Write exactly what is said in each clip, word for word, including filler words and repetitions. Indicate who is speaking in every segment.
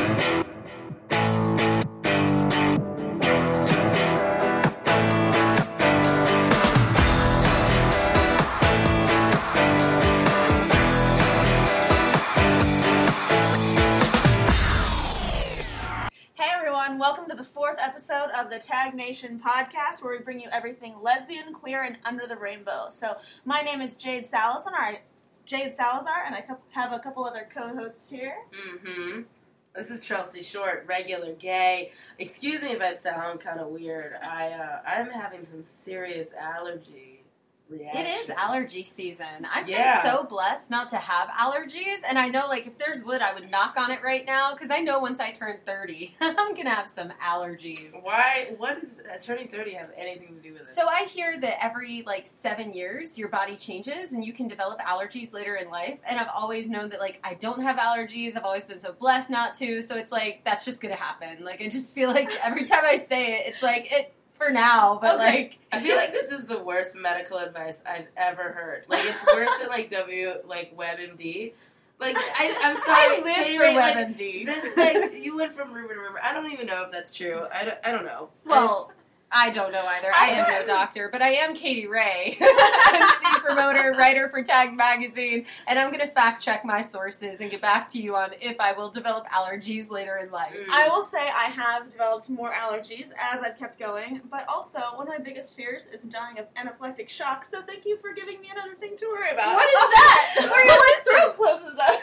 Speaker 1: Welcome to the fourth episode of the Tag Nation podcast, where we bring you everything lesbian, queer, and under the rainbow. So, my name is Jade Salazar, Jade Salazar, and I have a couple other co-hosts here.
Speaker 2: Mm-hmm. This is Chelsea Short, regular gay. Excuse me if I sound kind of weird. I uh, I'm having some serious allergy reactions.
Speaker 3: It is allergy season. I've
Speaker 2: yeah.
Speaker 3: been so blessed not to have allergies, and I know, like, if there's wood, I would knock on it right now, because I know once I turn thirty, I'm going to have some allergies.
Speaker 2: Why? What does uh, turning thirty have anything to do with it?
Speaker 3: So I hear that every, like, seven years, your body changes, and you can develop allergies later in life, and I've always known that, like, I don't have allergies. I've always been so blessed not to, so it's like, that's just going to happen. Like, I just feel like every time I say it, it's like, it... for now, but
Speaker 2: okay.
Speaker 3: like
Speaker 2: I feel like this is the worst medical advice I've ever heard. Like, it's worse than like W like WebMD. Like, I, I'm sorry,
Speaker 3: I live
Speaker 2: Katie
Speaker 3: for
Speaker 2: Ray,
Speaker 3: WebMD.
Speaker 2: Like, that's like you went from rumor to rumor. I don't even know if that's true. I don't, I don't know.
Speaker 3: Well, I don't know either. I am no doctor, but I am Katie Ray, M C, promoter, writer for Tag Magazine, and I'm going to fact check my sources and get back to you on if I will develop allergies later in life.
Speaker 2: Mm.
Speaker 1: I will say I have developed more allergies as I've kept going, but also one of my biggest fears is dying of anaphylactic shock, so thank you for giving me another thing to worry about.
Speaker 3: What is that?
Speaker 1: Where your like throat closes up.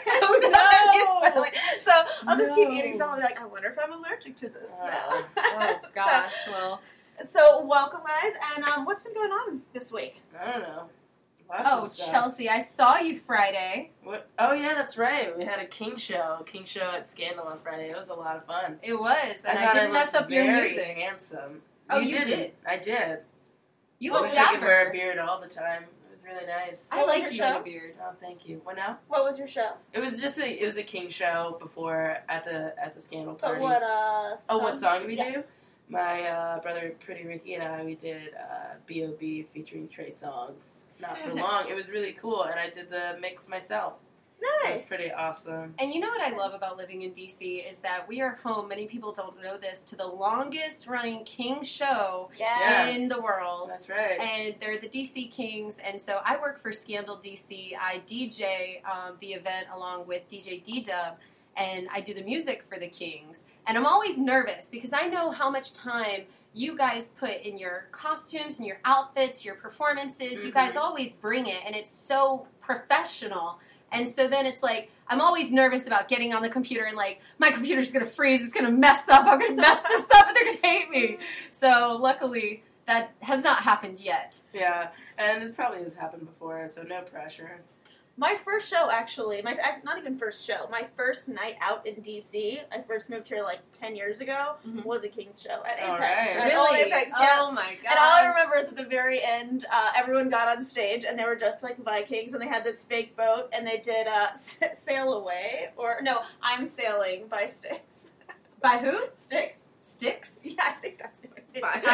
Speaker 3: Oh, no.
Speaker 1: So I'll just
Speaker 3: No.
Speaker 1: keep eating some. I'll be like, I wonder if I'm allergic to this
Speaker 2: Oh.
Speaker 1: now.
Speaker 3: Oh, gosh, well...
Speaker 1: So, welcome, guys, and um, what's been going on this week?
Speaker 2: I don't know. Lots
Speaker 3: Oh,
Speaker 2: of stuff.
Speaker 3: Chelsea, I saw you Friday.
Speaker 2: What? Oh, yeah, that's right. We had a King show, King show at Scandal on Friday. It was a lot of fun.
Speaker 3: It was, and I,
Speaker 2: thought
Speaker 3: didn't mess
Speaker 2: looked
Speaker 3: up your
Speaker 2: very
Speaker 3: music.
Speaker 2: handsome.
Speaker 3: Oh,
Speaker 2: you,
Speaker 3: you
Speaker 2: didn't.
Speaker 3: did?
Speaker 2: I did.
Speaker 3: You
Speaker 2: I
Speaker 3: look
Speaker 2: wish I could wear a
Speaker 3: dapper.
Speaker 2: beard all the time. It was really nice.
Speaker 3: I
Speaker 1: What was
Speaker 3: like
Speaker 1: your
Speaker 3: you
Speaker 1: show?
Speaker 3: in a beard.
Speaker 2: Oh, thank you. What now?
Speaker 1: What was your show?
Speaker 2: It was just a it was a King show before at the at the Scandal
Speaker 1: But
Speaker 2: party.
Speaker 1: what, uh...
Speaker 2: oh, what song did we
Speaker 1: yeah.
Speaker 2: do? My uh, brother Pretty Ricky and I, we did uh, B O B featuring Trey Songz. Not for long. It was really cool, and I did the mix myself.
Speaker 1: Nice.
Speaker 2: It was pretty awesome.
Speaker 3: And you know what I love about living in D C is that we are home, many people don't know this, to the longest running King show
Speaker 1: Yes.
Speaker 3: in the world.
Speaker 2: That's right.
Speaker 3: And they're the D C Kings, and so I work for Scandal D C. I D J um, the event along with D J D-Dub, and I do the music for the Kings. And I'm always nervous because I know how much time you guys put in your costumes and your outfits, your performances.
Speaker 2: Mm-hmm.
Speaker 3: You guys always bring it, and it's so professional. And so then it's like, I'm always nervous about getting on the computer and like, my computer's going to freeze, it's going to mess up, I'm going to mess this up, and they're going to hate me. So luckily, that has not happened yet.
Speaker 2: Yeah, and it probably has happened before, so no pressure.
Speaker 1: My first show, actually, my not even first show, my first night out in D C, I first moved here like ten years ago,
Speaker 3: Mhm.
Speaker 1: was a King's show at Apex.
Speaker 2: All right.
Speaker 1: At Old
Speaker 3: Really?
Speaker 1: Apex, yeah.
Speaker 3: Oh my god.
Speaker 1: And all I remember is at the very end, uh, everyone got on stage and they were dressed like Vikings and they had this fake boat and they did uh, Sail Away, or no, I'm Sailing by Styx.
Speaker 3: By who?
Speaker 1: Styx.
Speaker 3: Sticks?
Speaker 1: Yeah, I think that's who it's
Speaker 3: It-
Speaker 1: by.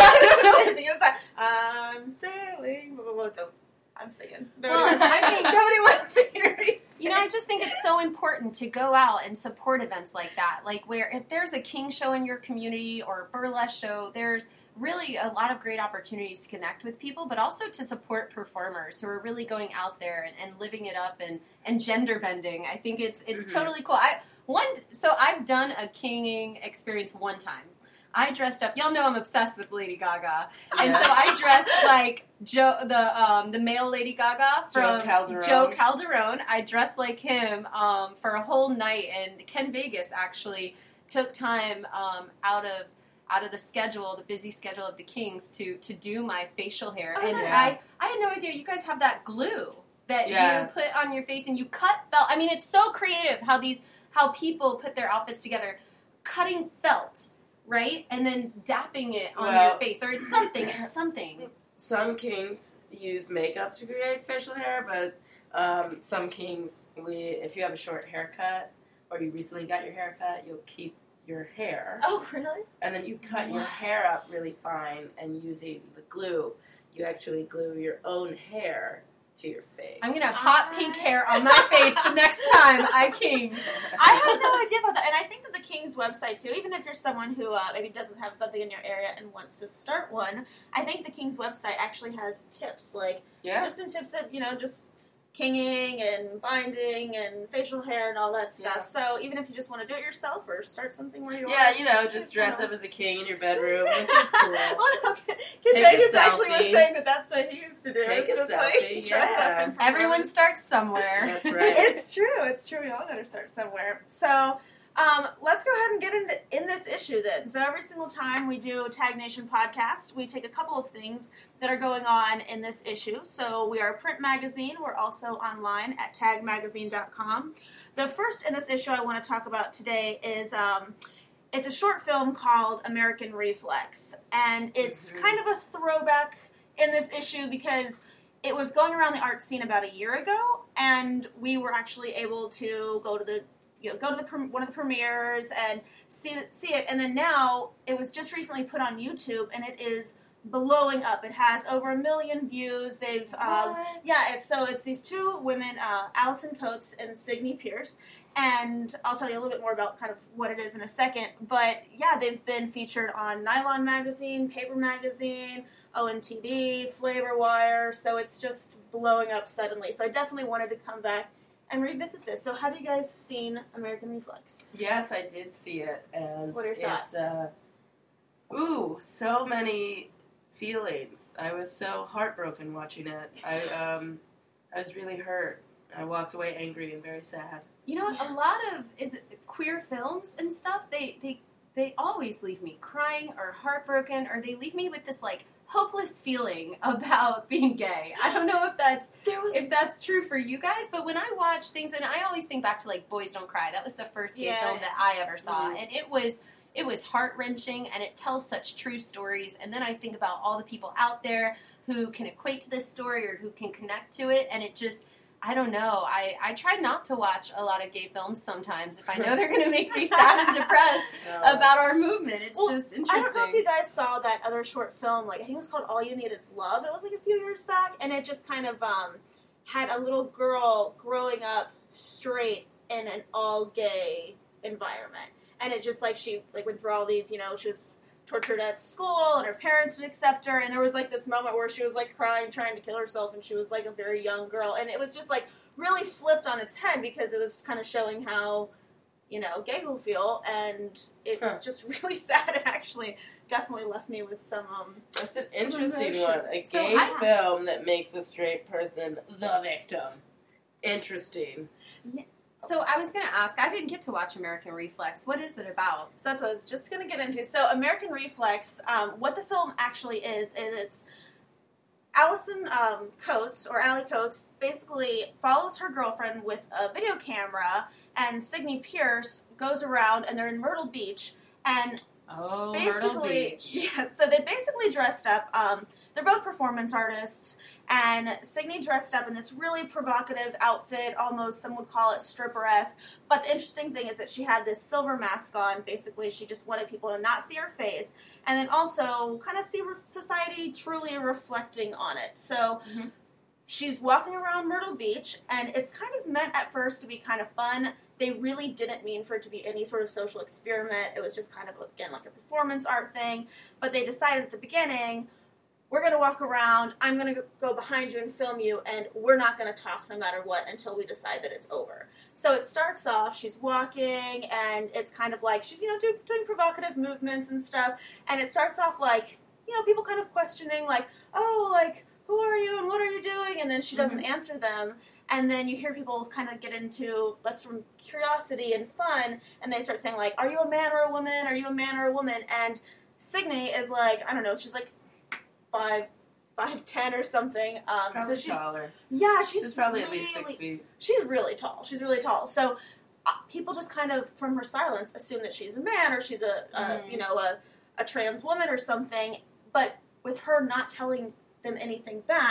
Speaker 3: I don't know.
Speaker 1: It was like, I'm sailing. Blah, blah, blah, blah. I'm singing. No,
Speaker 3: Well, I think-
Speaker 1: nobody wants to hear me sing.
Speaker 3: You know, I just think it's so important to go out and support events like that. Like, where if there's a King show in your community or a burlesque show, there's really a lot of great opportunities to connect with people, but also to support performers who are really going out there and, and living it up and, and gender bending. I think it's it's
Speaker 2: Mhm.
Speaker 3: totally cool. I one so I've done a kinging experience one time. I dressed up. Y'all know I'm obsessed with Lady Gaga, and so I dressed like Joe, the um, the male Lady Gaga from
Speaker 2: Joe Calderone.
Speaker 3: Joe Calderone. I dressed like him um, for a whole night, and Ken Vegas actually took time um, out of out of the schedule, the busy schedule of the Kings, to to do my facial hair.
Speaker 1: Oh,
Speaker 3: and
Speaker 1: nice.
Speaker 3: I I had no idea you guys have that glue that
Speaker 2: Yeah.
Speaker 3: you put on your face and you cut felt. I mean, it's so creative how these how people put their outfits together, cutting felt. Right? And then dapping it on
Speaker 2: Well-
Speaker 3: your face. Or it's something. It's something.
Speaker 2: Some kings use makeup to create facial hair, but um, some kings, we if you have a short haircut or you recently got your hair cut, you'll keep your hair.
Speaker 1: Oh, really?
Speaker 2: And then you cut your
Speaker 3: What?
Speaker 2: hair up really fine, and using the glue, you actually glue your own hair to your face.
Speaker 3: I'm going to have hot pink hair on my face the next time I king.
Speaker 1: I had no idea about that. And I think that the King's website, too, even if you're someone who uh, maybe doesn't have something in your area and wants to start one, I think the King's website actually has tips. Like,
Speaker 2: yeah.
Speaker 1: just some tips that, you know, just kinging and binding and facial hair and all that stuff. Yeah. So even if you just want to do it yourself or start something where you are.
Speaker 2: Yeah, you know, just dress up as a king in your bedroom, which is cool.
Speaker 1: Well, okay. Vegas actually was saying that that's what he used to do.
Speaker 2: Take a
Speaker 1: just
Speaker 2: selfie,
Speaker 1: like,
Speaker 2: yeah.
Speaker 3: Everyone starts somewhere.
Speaker 2: That's right.
Speaker 1: It's true. It's true. We all got to start somewhere. So um, let's go ahead and get into in this issue then. So every single time we do a Tag Nation podcast, we take a couple of things that are going on in this issue. So we are a print magazine. We're also online at tag magazine dot com. The first in this issue I want to talk about today is um, it's a short film called American Reflex. And it's mm-hmm. kind of a throwback in this issue because it was going around the art scene about a year ago, and we were actually able to go to the you know go to the one of the premieres and see see it. And then now it was just recently put on YouTube, and it is blowing up. It has over a million views. They've um, yeah, it's so it's these two women, uh, Allison Coates and Signe Pierce, and I'll tell you a little bit more about kind of what it is in a second. But yeah, they've been featured on Nylon Magazine, Paper Magazine, O N T D, Flavor Wire, so it's just blowing up suddenly. So I definitely wanted to come back and revisit this. So have you guys seen American Reflex?
Speaker 2: Yes, I did see it. And
Speaker 1: what are your thoughts?
Speaker 2: Uh, ooh, so many feelings. I was so heartbroken watching it. I um, I was really hurt. I walked away angry and very sad.
Speaker 3: You know what? Yeah. A lot of is it queer films and stuff, they, they, they always leave me crying or heartbroken, or they leave me with this, like, hopeless feeling about being gay. I don't know if that's was, if that's true for you guys, but when I watch things, and I always think back to like Boys Don't Cry. That was the first gay yeah. film that I ever saw, mm-hmm. and it was it was heart wrenching, and it tells such true stories. And then I think about all the people out there who can equate to this story or who can connect to it, and it just. I don't know. I, I try not to watch a lot of gay films sometimes if I know they're going to make me sad and depressed no. about our movement. It's
Speaker 1: well,
Speaker 3: just interesting.
Speaker 1: I don't know if you guys saw that other short film. Like I think it was called All You Need Is Love. It was like a few years back, and it just kind of um, had a little girl growing up straight in an all-gay environment. And it just like she like went through all these, you know, she was tortured at school, and her parents didn't accept her, and there was like this moment where she was like crying, trying to kill herself, and she was like a very young girl, and it was just like really flipped on its head because it was kind of showing how, you know, gay people feel, and it huh. was just really sad. It actually definitely left me with some um
Speaker 2: That's an interesting emotions. one. A gay
Speaker 3: so I,
Speaker 2: film that makes a straight person the victim. Interesting.
Speaker 3: Yeah. So I was going to ask, I didn't get to watch American Reflex. What is it about?
Speaker 1: So that's what I was just going to get into. So American Reflex, um, what the film actually is, is it's Allison um, Coates, or Allie Coates, basically follows her girlfriend with a video camera, and Signe Pierce goes around, and they're in Myrtle Beach, and
Speaker 3: oh,
Speaker 1: basically,
Speaker 3: Myrtle Beach.
Speaker 1: Yeah, so they basically dressed up, um, they're both performance artists, and Signe dressed up in this really provocative outfit, almost some would call it stripper-esque. But the interesting thing is that she had this silver mask on. Basically, she just wanted people to not see her face. And then also kind of see society truly reflecting on it. So mm-hmm. she's walking around Myrtle Beach, and it's kind of meant at first to be kind of fun. They really didn't mean for it to be any sort of social experiment. It was just kind of, again, like a performance art thing. But they decided at the beginning, we're going to walk around, I'm going to go behind you and film you, and we're not going to talk no matter what until we decide that it's over. So it starts off, she's walking, and it's kind of like, she's, you know, do, doing provocative movements and stuff, and it starts off like, you know, people kind of questioning, like, oh, like, who are you, and what are you doing, and then she doesn't mm-hmm. answer them, and then you hear people kind of get into, less from curiosity and fun, and they start saying, like, are you a man or a woman, are you a man or a woman, and Signe is like, I don't know, she's like, Five, five ten or something. Um,
Speaker 2: probably
Speaker 1: so she's
Speaker 2: taller.
Speaker 1: Yeah, she's,
Speaker 2: she's probably
Speaker 1: really,
Speaker 2: at least six feet.
Speaker 1: She's really tall. She's really tall. So uh, people just kind of, from her silence, assume that she's a man or she's a, a mm. you know, a, a trans woman or something. But with her not telling them anything back,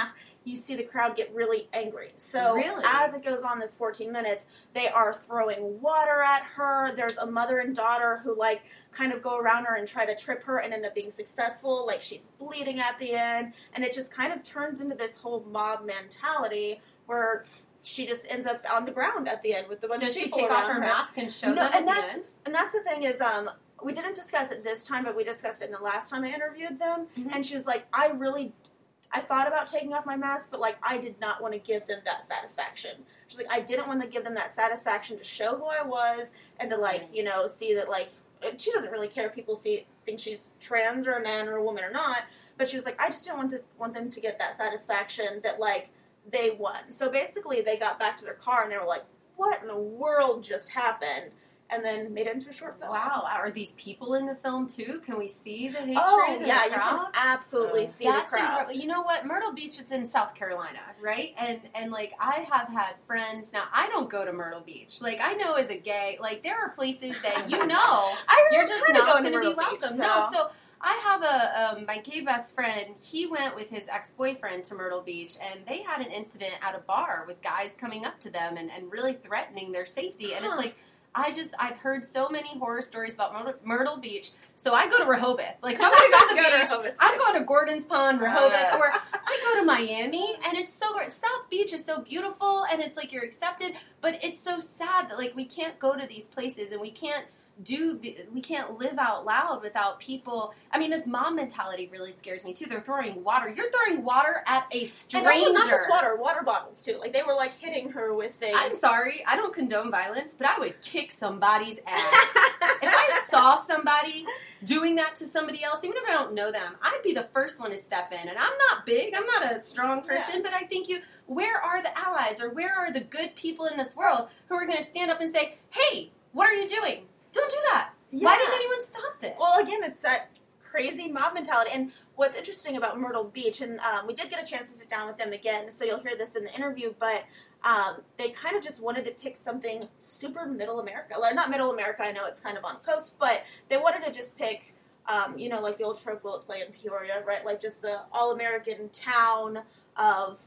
Speaker 1: you see the crowd get really angry. So
Speaker 3: Really?
Speaker 1: as it goes on this fourteen minutes, they are throwing water at her. There's a mother and daughter who, like, kind of go around her and try to trip her and end up being successful. Like, she's bleeding at the end. And it just kind of turns into this whole mob mentality where she just ends up on the ground at the end with a bunch
Speaker 3: Does
Speaker 1: of
Speaker 3: she
Speaker 1: people
Speaker 3: take
Speaker 1: around
Speaker 3: off her,
Speaker 1: her.
Speaker 3: mask and show
Speaker 1: No,
Speaker 3: them at
Speaker 1: and
Speaker 3: the
Speaker 1: that's
Speaker 3: end?
Speaker 1: and that's the thing is, um, we didn't discuss it this time, but we discussed it in the last time I interviewed them.
Speaker 3: Mhm.
Speaker 1: And she was like, I really, I thought about taking off my mask, but, like, I did not want to give them that satisfaction. She's like, I didn't want to give them that satisfaction to show who I was and to, like,
Speaker 3: Right.
Speaker 1: you know, see that, like, she doesn't really care if people see think she's trans or a man or a woman or not. But she was like, I just didn't want to want them to get that satisfaction that, like, they won. So basically, they got back to their car and they were like, what in the world just happened? And then made it into a short film.
Speaker 3: Wow, are these people in the film too? Can we see the hatred
Speaker 1: Oh,
Speaker 3: in
Speaker 1: yeah,
Speaker 3: the
Speaker 1: you can
Speaker 3: crowd?
Speaker 1: absolutely
Speaker 2: Uh,
Speaker 1: see
Speaker 3: That's
Speaker 1: the crowd.
Speaker 3: incredible. You know what? Myrtle Beach, it's in South Carolina, right? And and like I have had friends. Now I don't go to Myrtle Beach. Like I know as a gay, like there are places that you know
Speaker 1: I
Speaker 3: you're
Speaker 1: remember
Speaker 3: just
Speaker 1: kinda
Speaker 3: not
Speaker 1: going
Speaker 3: going
Speaker 1: to
Speaker 3: to be
Speaker 1: Myrtle Beach,
Speaker 3: welcome.
Speaker 1: so-
Speaker 3: No, so I have a um, my gay best friend. He went with his ex boyfriend to Myrtle Beach, and they had an incident at a bar with guys coming up to them and, and really threatening their safety. And it's
Speaker 1: Huh.
Speaker 3: like. I just, I've heard so many horror stories about Myrtle, Myrtle Beach, so I go to Rehoboth. Like, if I'm going to go to the
Speaker 1: Go to
Speaker 3: beach,
Speaker 1: Rehoboth,
Speaker 3: I'm
Speaker 1: too.
Speaker 3: going to Gordon's Pond, Rehoboth,
Speaker 2: Uh.
Speaker 3: or I go to Miami, and it's so great. South Beach is so beautiful, and it's like you're accepted, but it's so sad that, like, we can't go to these places, and we can't do, the, we can't live out loud without people. I mean, this mom mentality really scares me, too. They're throwing water. You're throwing water at a stranger.
Speaker 1: And also not just water, water bottles too. Like they were like hitting her with things.
Speaker 3: I'm sorry, I don't condone violence, but I would kick somebody's ass. If I saw somebody doing that to somebody else, even if I don't know them, I'd be the first one to step in. And I'm not big, I'm not a strong person,
Speaker 1: Yeah.
Speaker 3: but I think you, where are the allies or where are the good people in this world who are going to stand up and say, hey, what are you doing? Don't do that.
Speaker 1: Yeah.
Speaker 3: Why didn't anyone stop this?
Speaker 1: Well, again, it's that crazy mob mentality. And what's interesting about Myrtle Beach, and um, we did get a chance to sit down with them again, so you'll hear this in the interview, but um, they kind of just wanted to pick something super middle America. Like, not middle America, I know it's kind of on the coast, but they wanted to just pick, um, you know, like the old trope will it play in Peoria, right? Like just the all-American town of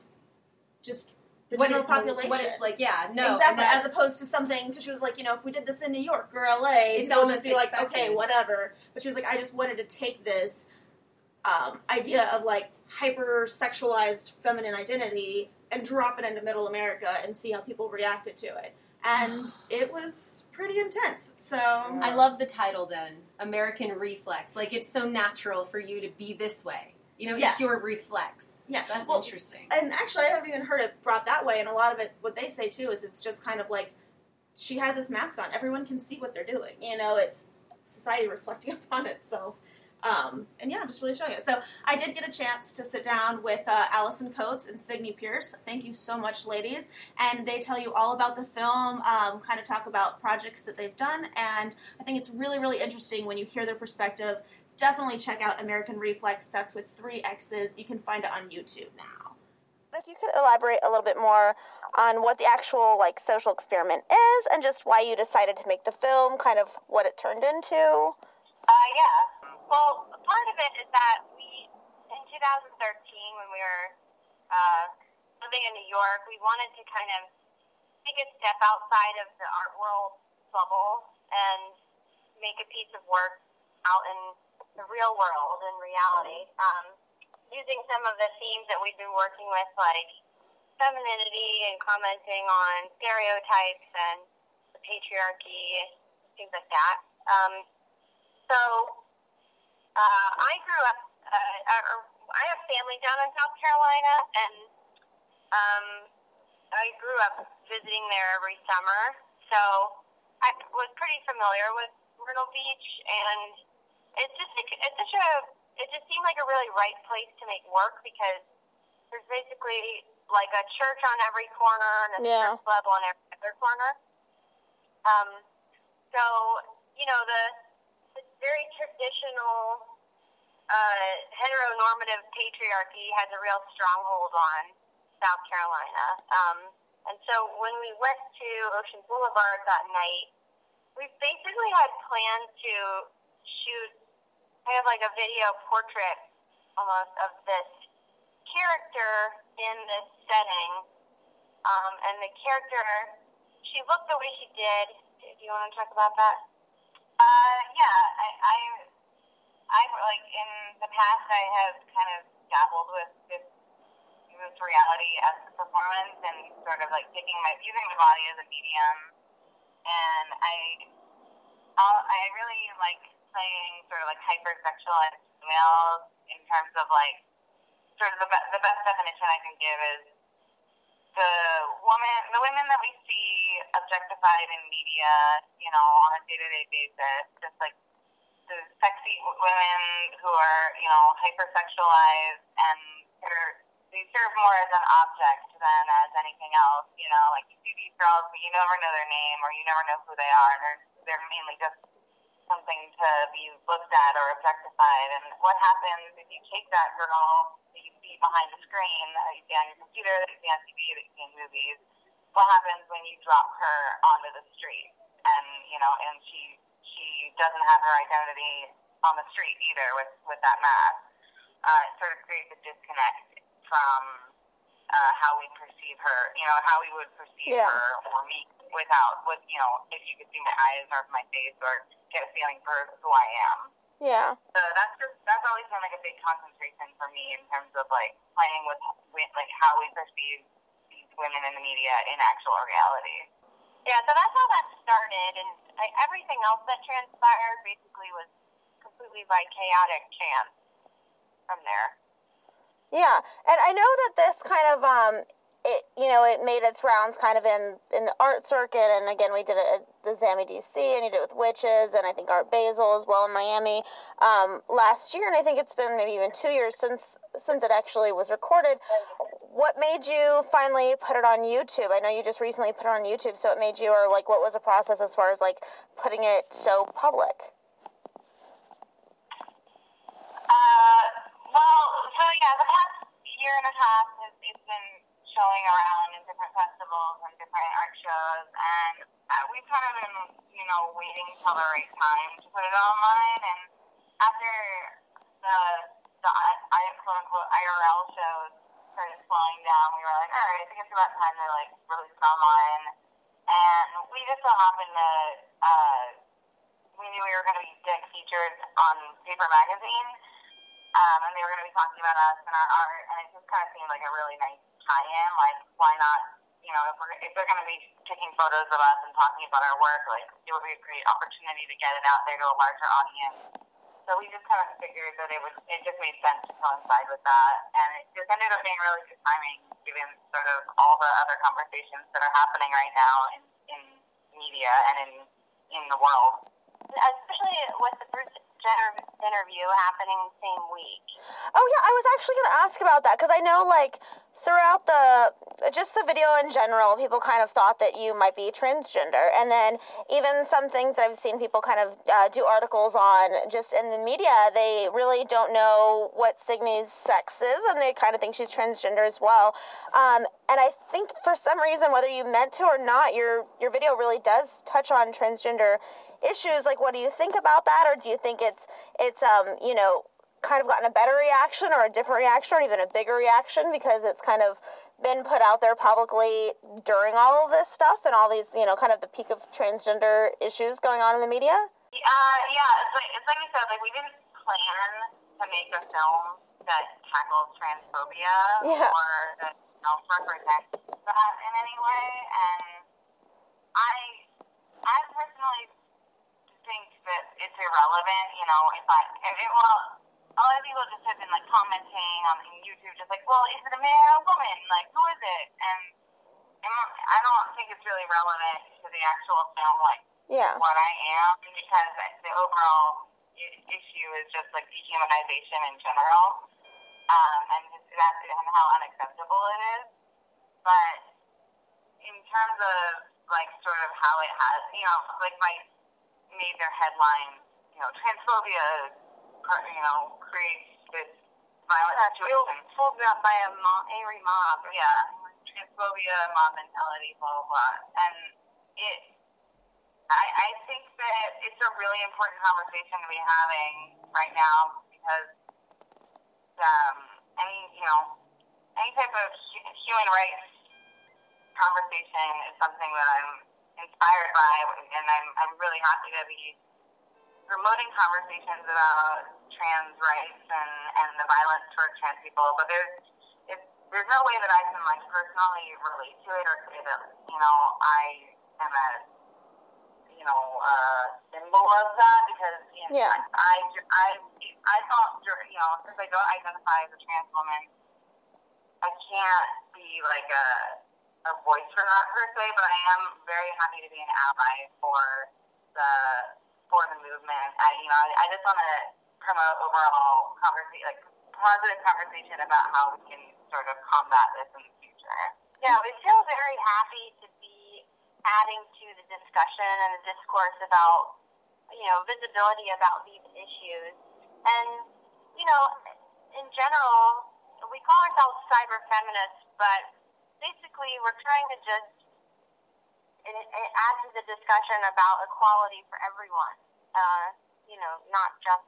Speaker 1: just the
Speaker 3: what
Speaker 1: general
Speaker 3: is,
Speaker 1: population.
Speaker 3: what it's like, yeah, no.
Speaker 1: exactly,
Speaker 3: and that-
Speaker 1: as opposed to something, because she was like, you know, if we did this in New York or L A,
Speaker 3: It's
Speaker 1: people would
Speaker 3: almost
Speaker 1: just be like,
Speaker 3: expected.
Speaker 1: okay, whatever. But she was like, I just wanted to take this um, idea of like hyper-sexualized feminine identity and drop it into middle America and see how people reacted to it. And it was pretty intense. So
Speaker 3: I love the title then, American Reflex. Like, it's so natural for you to be this way. You know,
Speaker 1: Yeah.
Speaker 3: it's your reflex.
Speaker 1: yeah,
Speaker 3: That's
Speaker 1: well,
Speaker 3: interesting.
Speaker 1: and actually, I haven't even heard it brought that way. And a lot of it, what they say too, is it's just kind of like she has this mask on. Everyone can see what they're doing. You know, it's society reflecting upon itself. Um, and yeah, just really showing it. So I did get a chance to sit down with uh, Allison Coates and Signe Pierce. Thank you so much, ladies. And they tell you all about the film, um, kind of talk about projects that they've done. And I think it's really, really interesting when you hear their perspective. Definitely check out American Reflex. That's with three X's. You can find it on YouTube now.
Speaker 4: If you could elaborate a little bit more on what the actual like social experiment is and just why you decided to make the film, kind of what it turned into.
Speaker 5: Uh, yeah. Well, part of it is that we, in two thousand thirteen, when we were uh, living in New York, we wanted to kind of take a step outside of the art world bubble and make a piece of work out in the real world, in reality, um, using some of the themes that we've been working with, like femininity and commenting on stereotypes and the patriarchy, things like that. Um, so uh, I grew up, uh, I have family down in South Carolina, and um, I grew up visiting there every summer, so I was pretty familiar with Myrtle Beach, and it's just like, it's such a, it just seemed like a really right place to make work, because there's basically like a church on every corner and a
Speaker 4: Yeah.
Speaker 5: strip club on every other corner. Um, so, you know, the, the very traditional uh, heteronormative patriarchy has a real stronghold on South Carolina. Um, and so when we went to Ocean Boulevard that night, we basically had planned to shoot kind of like a video portrait almost of this character in this setting, um, and the character, she looked the way she did. Do you want to talk about that? Uh, yeah, I, I, I like in the past I have kind of dabbled with this, this reality as a performance and sort of like taking my using my body as a medium, and I, I'll, I really like playing sort of like hypersexualized females in terms of like sort of the be- the best definition I can give is the woman, the women that we see objectified in media, you know, on a day-to-day basis, just like the sexy women who are, you know, hypersexualized, and they're, they serve more as an object than as anything else, you know, like you see these girls, but you never know their name or you never know who they are. They're, they're mainly just something to be looked at or objectified. And what happens if you take that girl that you see behind the screen, that you see on your computer, that you see on T V, that you see in movies, what happens when you drop her onto the street? And, you know, and she she doesn't have her identity on the street either with, with that mask. Uh, it sort of creates a disconnect from uh, how we perceive her, you know, how we would perceive
Speaker 4: Yeah.
Speaker 5: her or me without, with, you know, if you could see my eyes or my face or get a feeling for who I am.
Speaker 4: Yeah.
Speaker 5: So that's just, that's always been like a big concentration for me in terms of like playing with, with like how we perceive these women in the media in actual reality. Yeah, so that's how that started, and I, everything else that transpired basically was completely by chaotic chance from there.
Speaker 4: Yeah, and I know that this kind of, um, it, you know, it made its rounds kind of in, in the art circuit, and again, we did it at the ZAMI D C, and you did it with Witches, and I think Art Basel as well in Miami, um, last year, and I think it's been maybe even two years since, since it actually was recorded. What made you finally put it on YouTube? I know you just recently put it on YouTube, so it made you, or like, what was the process as far as like putting it so public?
Speaker 5: Uh, well, so yeah, the past year and a half, it's, it's been showing around in different festivals and different art shows, and uh, we've kind of been, you know, waiting till the right time to put it online, and after the, the I, quote unquote, I R L shows started slowing down, we were like, all right, I think it's about time to like release it online, and we just so happened to, uh, we knew we were going to be getting featured on Paper Magazine, um, and they were going to be talking about us and our art, and it just kind of seemed like a really nice tie-in, like, why not, you know, if, we're, if they're going to be taking photos of us and talking about our work, like, it would be a great opportunity to get it out there to a larger audience. So we just kind of figured that it would, it just made sense to coincide with that, and it just ended up being really good timing, given sort of all the other conversations that are happening right now in, in media and in in the world. Especially with the Bruce Jenner interview happening the same week.
Speaker 4: Oh yeah, I was actually going to ask about that, because I know like throughout the, just the video in general, people kind of thought that you might be transgender, and then even some things that I've seen people kind of uh, do articles on just in the media, they really don't know what Signy's sex is, and they kind of think she's transgender as well. Um, and I think for some reason, whether you meant to or not, your your video really does touch on transgender issues. Like, what do you think about that, or do you think it's it's um you know kind of gotten a better reaction or a different reaction or even a bigger reaction because it's kind of been put out there publicly during all of this stuff and all these, you know, kind of the peak of transgender issues going on in the media?
Speaker 5: Uh, yeah, it's like, it's like you said, like, we didn't plan to make a film that tackles transphobia
Speaker 4: Yeah.
Speaker 5: or that, you know, represents that in any way, and I, I personally think that it's irrelevant, you know, if I, if it, well, a lot of people just have been, like, commenting on YouTube, just like, well, is it a man or a woman? Like, who is it? And, and I don't think it's really relevant to the actual film, like,
Speaker 4: Yeah.
Speaker 5: what I am, because the overall i- issue is just, like, dehumanization in general, um, and just that, and how unacceptable it is. But in terms of, like, sort of how it has, you know, like, my major headline, you know, transphobia, you know, creates this violent situation. Phobia by a mob, angry mob. Yeah, transphobia, mob mentality, blah, blah, blah. And it, I, I think that it's a really important conversation to be having right now because, um, any, you know, any type of hu- human rights conversation is something that I'm inspired by, and I'm I'm really happy to be promoting conversations about trans rights and, and the violence towards trans people. But there's it's, there's no way that I can like personally relate to it or say that, you know, I am a you know uh, symbol of that, because you know,
Speaker 4: Yeah.
Speaker 5: I I I don't you know since I don't identify as a trans woman, I can't be like a a voice for that per se, but I am very happy to be an ally for the for the movement. I you know I, I just want to promote overall conversation, like positive conversation about how we can sort of combat this in the future. Yeah, we feel very happy to be adding to the discussion and the discourse about you know visibility about these issues, and you know in general we call ourselves cyber feminists, but basically we're trying to just in, in, add to the discussion about equality for everyone, uh, you know, not just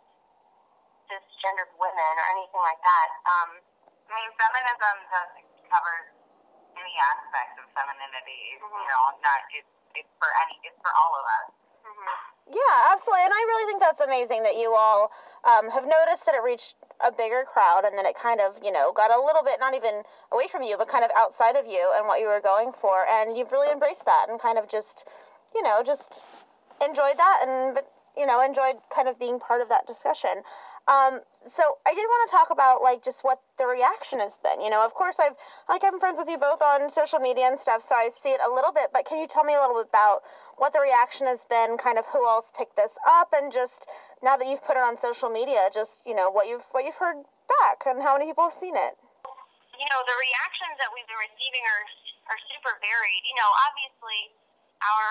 Speaker 5: cisgendered women or anything like that. Um, I mean, feminism does cover any aspect of femininity, mm-hmm. you know, not, it's, it's for any, it's for all of us. Mm-hmm.
Speaker 4: Yeah, absolutely. And I really think that's amazing that you all um, have noticed that it reached a bigger crowd, and then it kind of, you know, got a little bit, not even away from you, but kind of outside of you and what you were going for. And you've really embraced that and kind of just, you know, just enjoyed that and, but, you know, enjoyed kind of being part of that discussion. Um, so I did want to talk about, like, just what the reaction has been. You know, of course, I've, like, I'm friends with you both on social media and stuff, so I see it a little bit, but can you tell me a little bit about what the reaction has been, kind of who else picked this up, and just, now that you've put it on social media, just, you know, what you've, what you've heard back, and how many people have seen it?
Speaker 5: You know, the reactions that we've been receiving are, are super varied. You know, obviously, our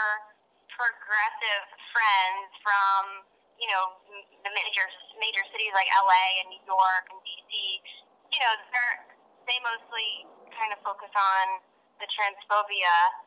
Speaker 5: progressive friends from, you know, the major major cities like L A and New York and D C, you know, they're, they mostly kind of focus on the transphobia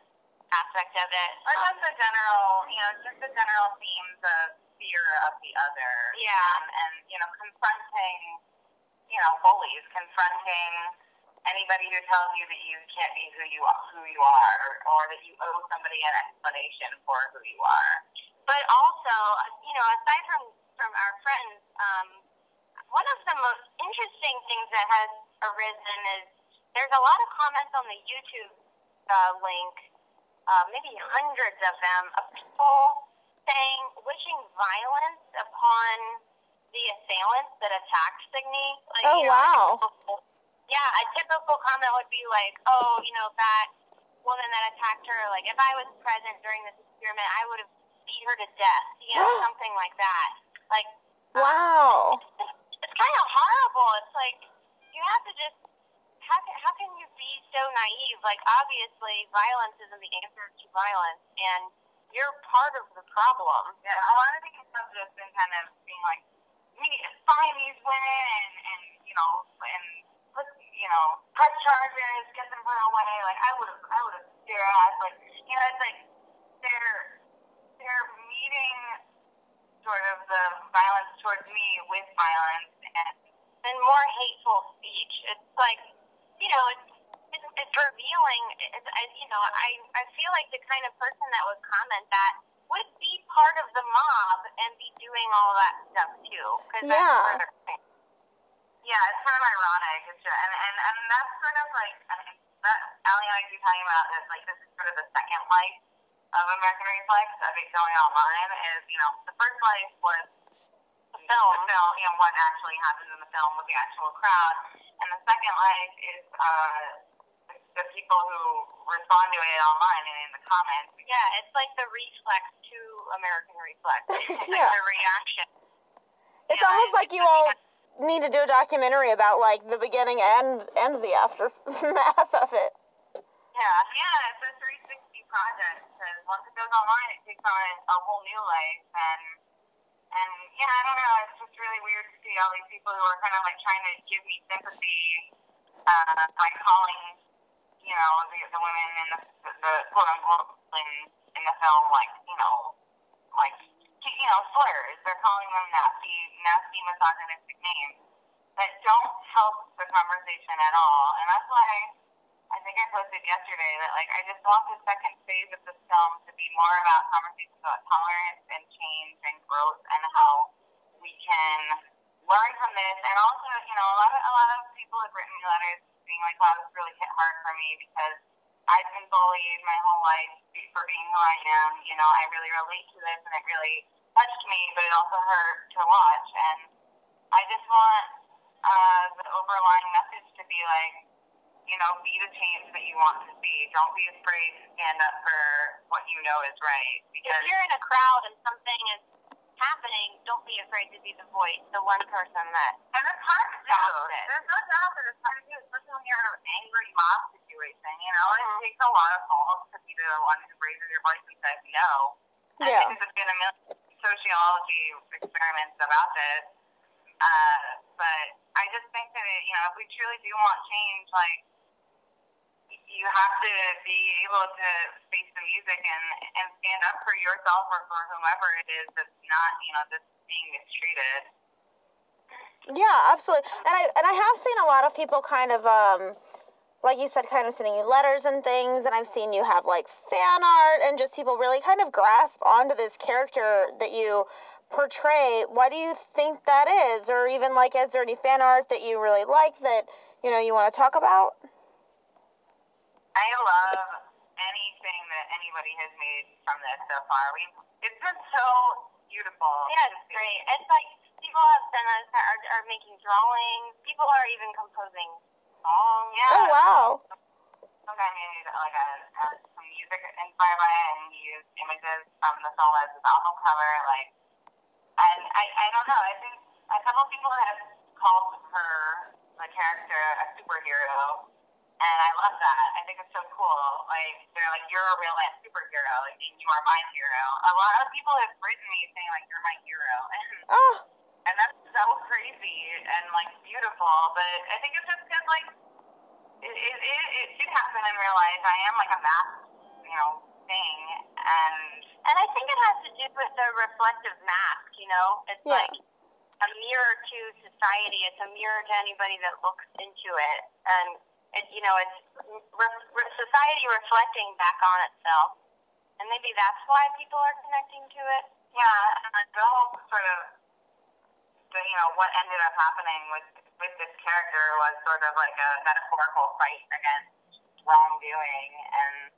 Speaker 5: aspect of it. Or just the general, you know, just the general themes of fear of the other. Yeah. And, and you know, confronting, you know, bullies, confronting anybody who tells you that you can't be who you are, who you are, or, or that you owe somebody an explanation for who you are. But also, you know, aside from, from our friends, um, one of the most interesting things that has arisen is there's a lot of comments on the YouTube uh, link, uh, maybe hundreds of them, of people saying, wishing violence upon the assailants that attacked Signe. Like,
Speaker 4: Oh,
Speaker 5: you know,
Speaker 4: wow.
Speaker 5: a typical, yeah, a typical comment would be like, oh, you know, that woman that attacked her, like, if I was present during this experiment, I would have beat her to death, you know, something like that. Like,
Speaker 4: Wow.
Speaker 5: um, it's, it's kind of horrible. It's like, you have to just, how can, how can you be so naive? Like, obviously, violence isn't the answer to violence, and you're part of the problem. Yeah, a lot of these have just been kind of being like, we need to find these women and, and you know, and put, you know, press charges, get them put away. Like, I would have, I would have their ass. Like, you know, it's like, they're, they're meeting sort of the violence towards me with violence and, and more hateful speech. It's like, you know, it's, it's, it's revealing, it's, I, you know, I, I feel like the kind of person that would comment that would be part of the mob and be doing all that stuff too. Cause
Speaker 4: Yeah.
Speaker 5: That's sort of, yeah, it's kind of ironic. It's just, and, and, and that's sort of like, I mean, that Allie and I keep talking about is like, this is sort of the second life of American Reflex of it going online. Is, you know, the first life was the film, the film, you know, what actually happens in the film with the actual crowd. And the second life is uh, the, the people who respond to it online and in the comments. Yeah, it's like the reflex to American Reflex. It's
Speaker 4: Yeah.
Speaker 5: like the reaction.
Speaker 4: It's
Speaker 5: Yeah,
Speaker 4: almost like
Speaker 5: it's
Speaker 4: you all need to do a documentary about, like, the beginning and and the aftermath of it.
Speaker 5: Yeah, yeah, it's a three sixty project, because once it goes online, it takes on a whole new life, and, and, yeah, I don't know, it's just really weird to see all these people who are kind of, like, trying to give me sympathy, uh, by calling, you know, the, the women in the, the, the quote-unquote, in, in the film, like, you know, like, you know, slurs. They're calling them nasty, nasty, misogynistic names. that don't help the conversation at all. And that's why I think I posted yesterday that, like, I just want the second phase of the film to be more about conversations about tolerance and change and growth and how we can learn from this. And also, you know, a lot of a lot of people have written me letters being like, wow, this really hit hard for me because I've been bullied my whole life for being who I am. You know, I really relate to this and it really touched me, but it also hurt to watch. And I just want uh, the overlying message to be like, you know, be the change that you want to see. Don't be afraid to stand up for what you know is right. Because
Speaker 6: if you're in a crowd and something is happening, don't be afraid to be the voice, the one person that.
Speaker 5: And it's hard to do. There's no doubt that it's hard to do, especially when you're in an angry mob situation. You know, it takes a lot of balls to be the one who raises your voice and says no. And
Speaker 4: Yeah.
Speaker 5: I think there's been a million sociology experiments about this. Uh, but I just think that, it, you know, if we truly do want change, like, you have to be able to face the music and, and stand up for yourself or for whomever it is that's not, you know, that's being mistreated.
Speaker 4: Yeah, absolutely. And I and I have seen a lot of people kind of um like you said, kind of sending you letters and things, and I've seen you have like fan art and just people really kind of grasp onto this character that you portray. Why do you think that is? Or even like, is there any fan art that you really like that, you know, you want to talk about?
Speaker 5: I love anything that anybody has made from this so far. We it's been so beautiful.
Speaker 6: Yeah, it's great. It's like people have sent us are, are making drawings. People are even composing songs.
Speaker 5: Yeah.
Speaker 4: Oh, wow.
Speaker 5: Some guy made like a, a some music inspired by it, and he used images from the film as his album cover. Like, and I I don't know. I think a couple people have called her the character a superhero. And I love that. I think it's so cool. Like, they're like, you're a real life superhero, like, and you are my hero. A lot of people have written me saying, like, you're my hero. And,
Speaker 4: Oh.
Speaker 5: and that's so crazy and, like, beautiful. But I think it's just because, like, it, it, it, it did happen in real life. I am, like, a masked, you know, thing. And
Speaker 6: And I think it has to do with the reflective mask, you know? It's
Speaker 4: Yeah.
Speaker 6: like a mirror to society. It's a mirror to anybody that looks into it. And it, you know, it's re- re- society reflecting back on itself, and maybe that's why people are connecting to it.
Speaker 5: yeah, and like, the whole sort of, the, you know, what ended up happening with with this character was sort of like a metaphorical fight against wrongdoing, and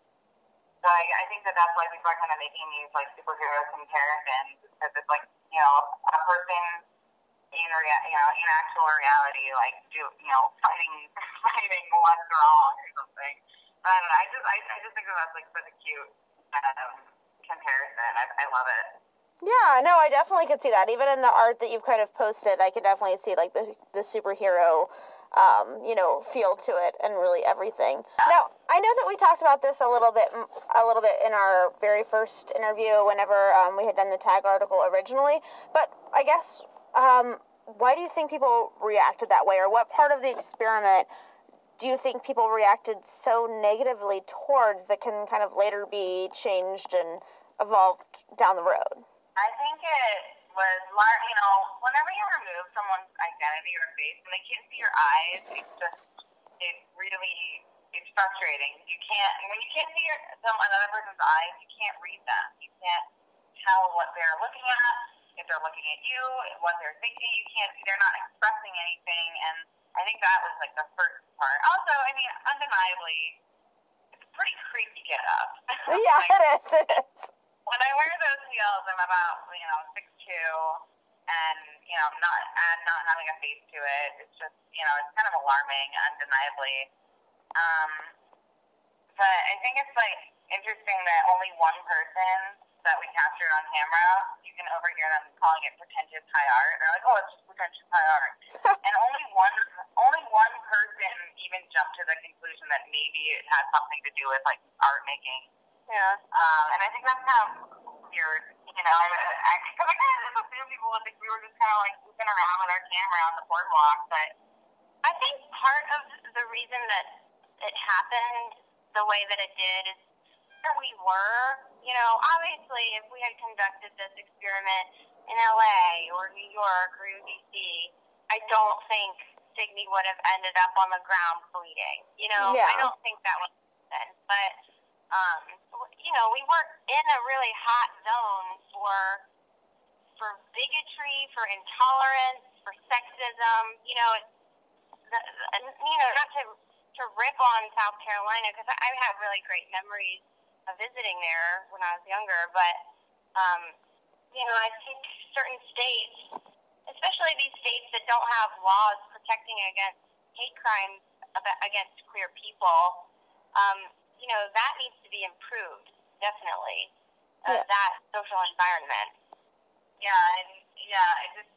Speaker 5: so I, I think that that's why people are kind of making these like superhero comparisons, because it's like, you know, a person in rea- you know, in actual reality, like, do you know, fighting fighting what's wrong or something. I don't know. I just I, I just think that that's like such a cute um, comparison. I I love it.
Speaker 4: Yeah, no, I definitely could see that. Even in the art that you've kind of posted, I could definitely see like the the superhero, um, you know, feel to it and really everything. Now, I know that we talked about this a little bit, a little bit in our very first interview whenever um, we had done the tag article originally. But I guess, um, why do you think people reacted that way, or what part of the experiment do you think people reacted so negatively towards that can kind of later be changed and evolved down the road?
Speaker 5: I think it was, lar- you know, whenever you remove someone's identity or face and they can't see your eyes, it's just, it really, it's frustrating. You can't, when you can't see your, some, another person's eyes, you can't read them. You can't tell what they're looking at, if they're looking at you, what they're thinking. You can't, they're not expressing anything, and I think that was, like, the first part. Also, I mean, undeniably, it's a pretty creepy get up.
Speaker 4: Yeah,
Speaker 5: like,
Speaker 4: it is, it is.
Speaker 5: when I wear those heels, I'm about, you know, six two, and, you know, not and not having a face to it. It's just, you know, it's kind of alarming, undeniably. Um, but I think it's, like, interesting that only one person that we captured on camera, you can overhear them calling it pretentious high art. They're like, oh, it's just pretentious high art. And only one, only one person even jumped to the conclusion that maybe it had something to do with, like, art making.
Speaker 6: Yeah.
Speaker 5: Um, and I think that's kind of weird, you know, because I, I, I kind of just assumed people would think we were just kind of like moving around with our camera on the boardwalk, but
Speaker 6: I think part of the reason that it happened the way that it did is where we were. You know, obviously, if we had conducted this experiment in L A or New York or D C, I don't think Signy would have ended up on the ground bleeding. You know,
Speaker 4: Yeah.
Speaker 6: I don't think that would happen. But, um, you know, we were in a really hot zone for for bigotry, for intolerance, for sexism. You know, it's, the, and, you know, not to to rip on South Carolina, because I, I have really great memories of visiting there when I was younger, but, um, you know, I think certain states, especially these states that don't have laws protecting against hate crimes about, against queer people, um, you know, that needs to be improved, definitely, uh,
Speaker 4: Yeah.
Speaker 6: that social environment. Yeah, and, yeah, I just,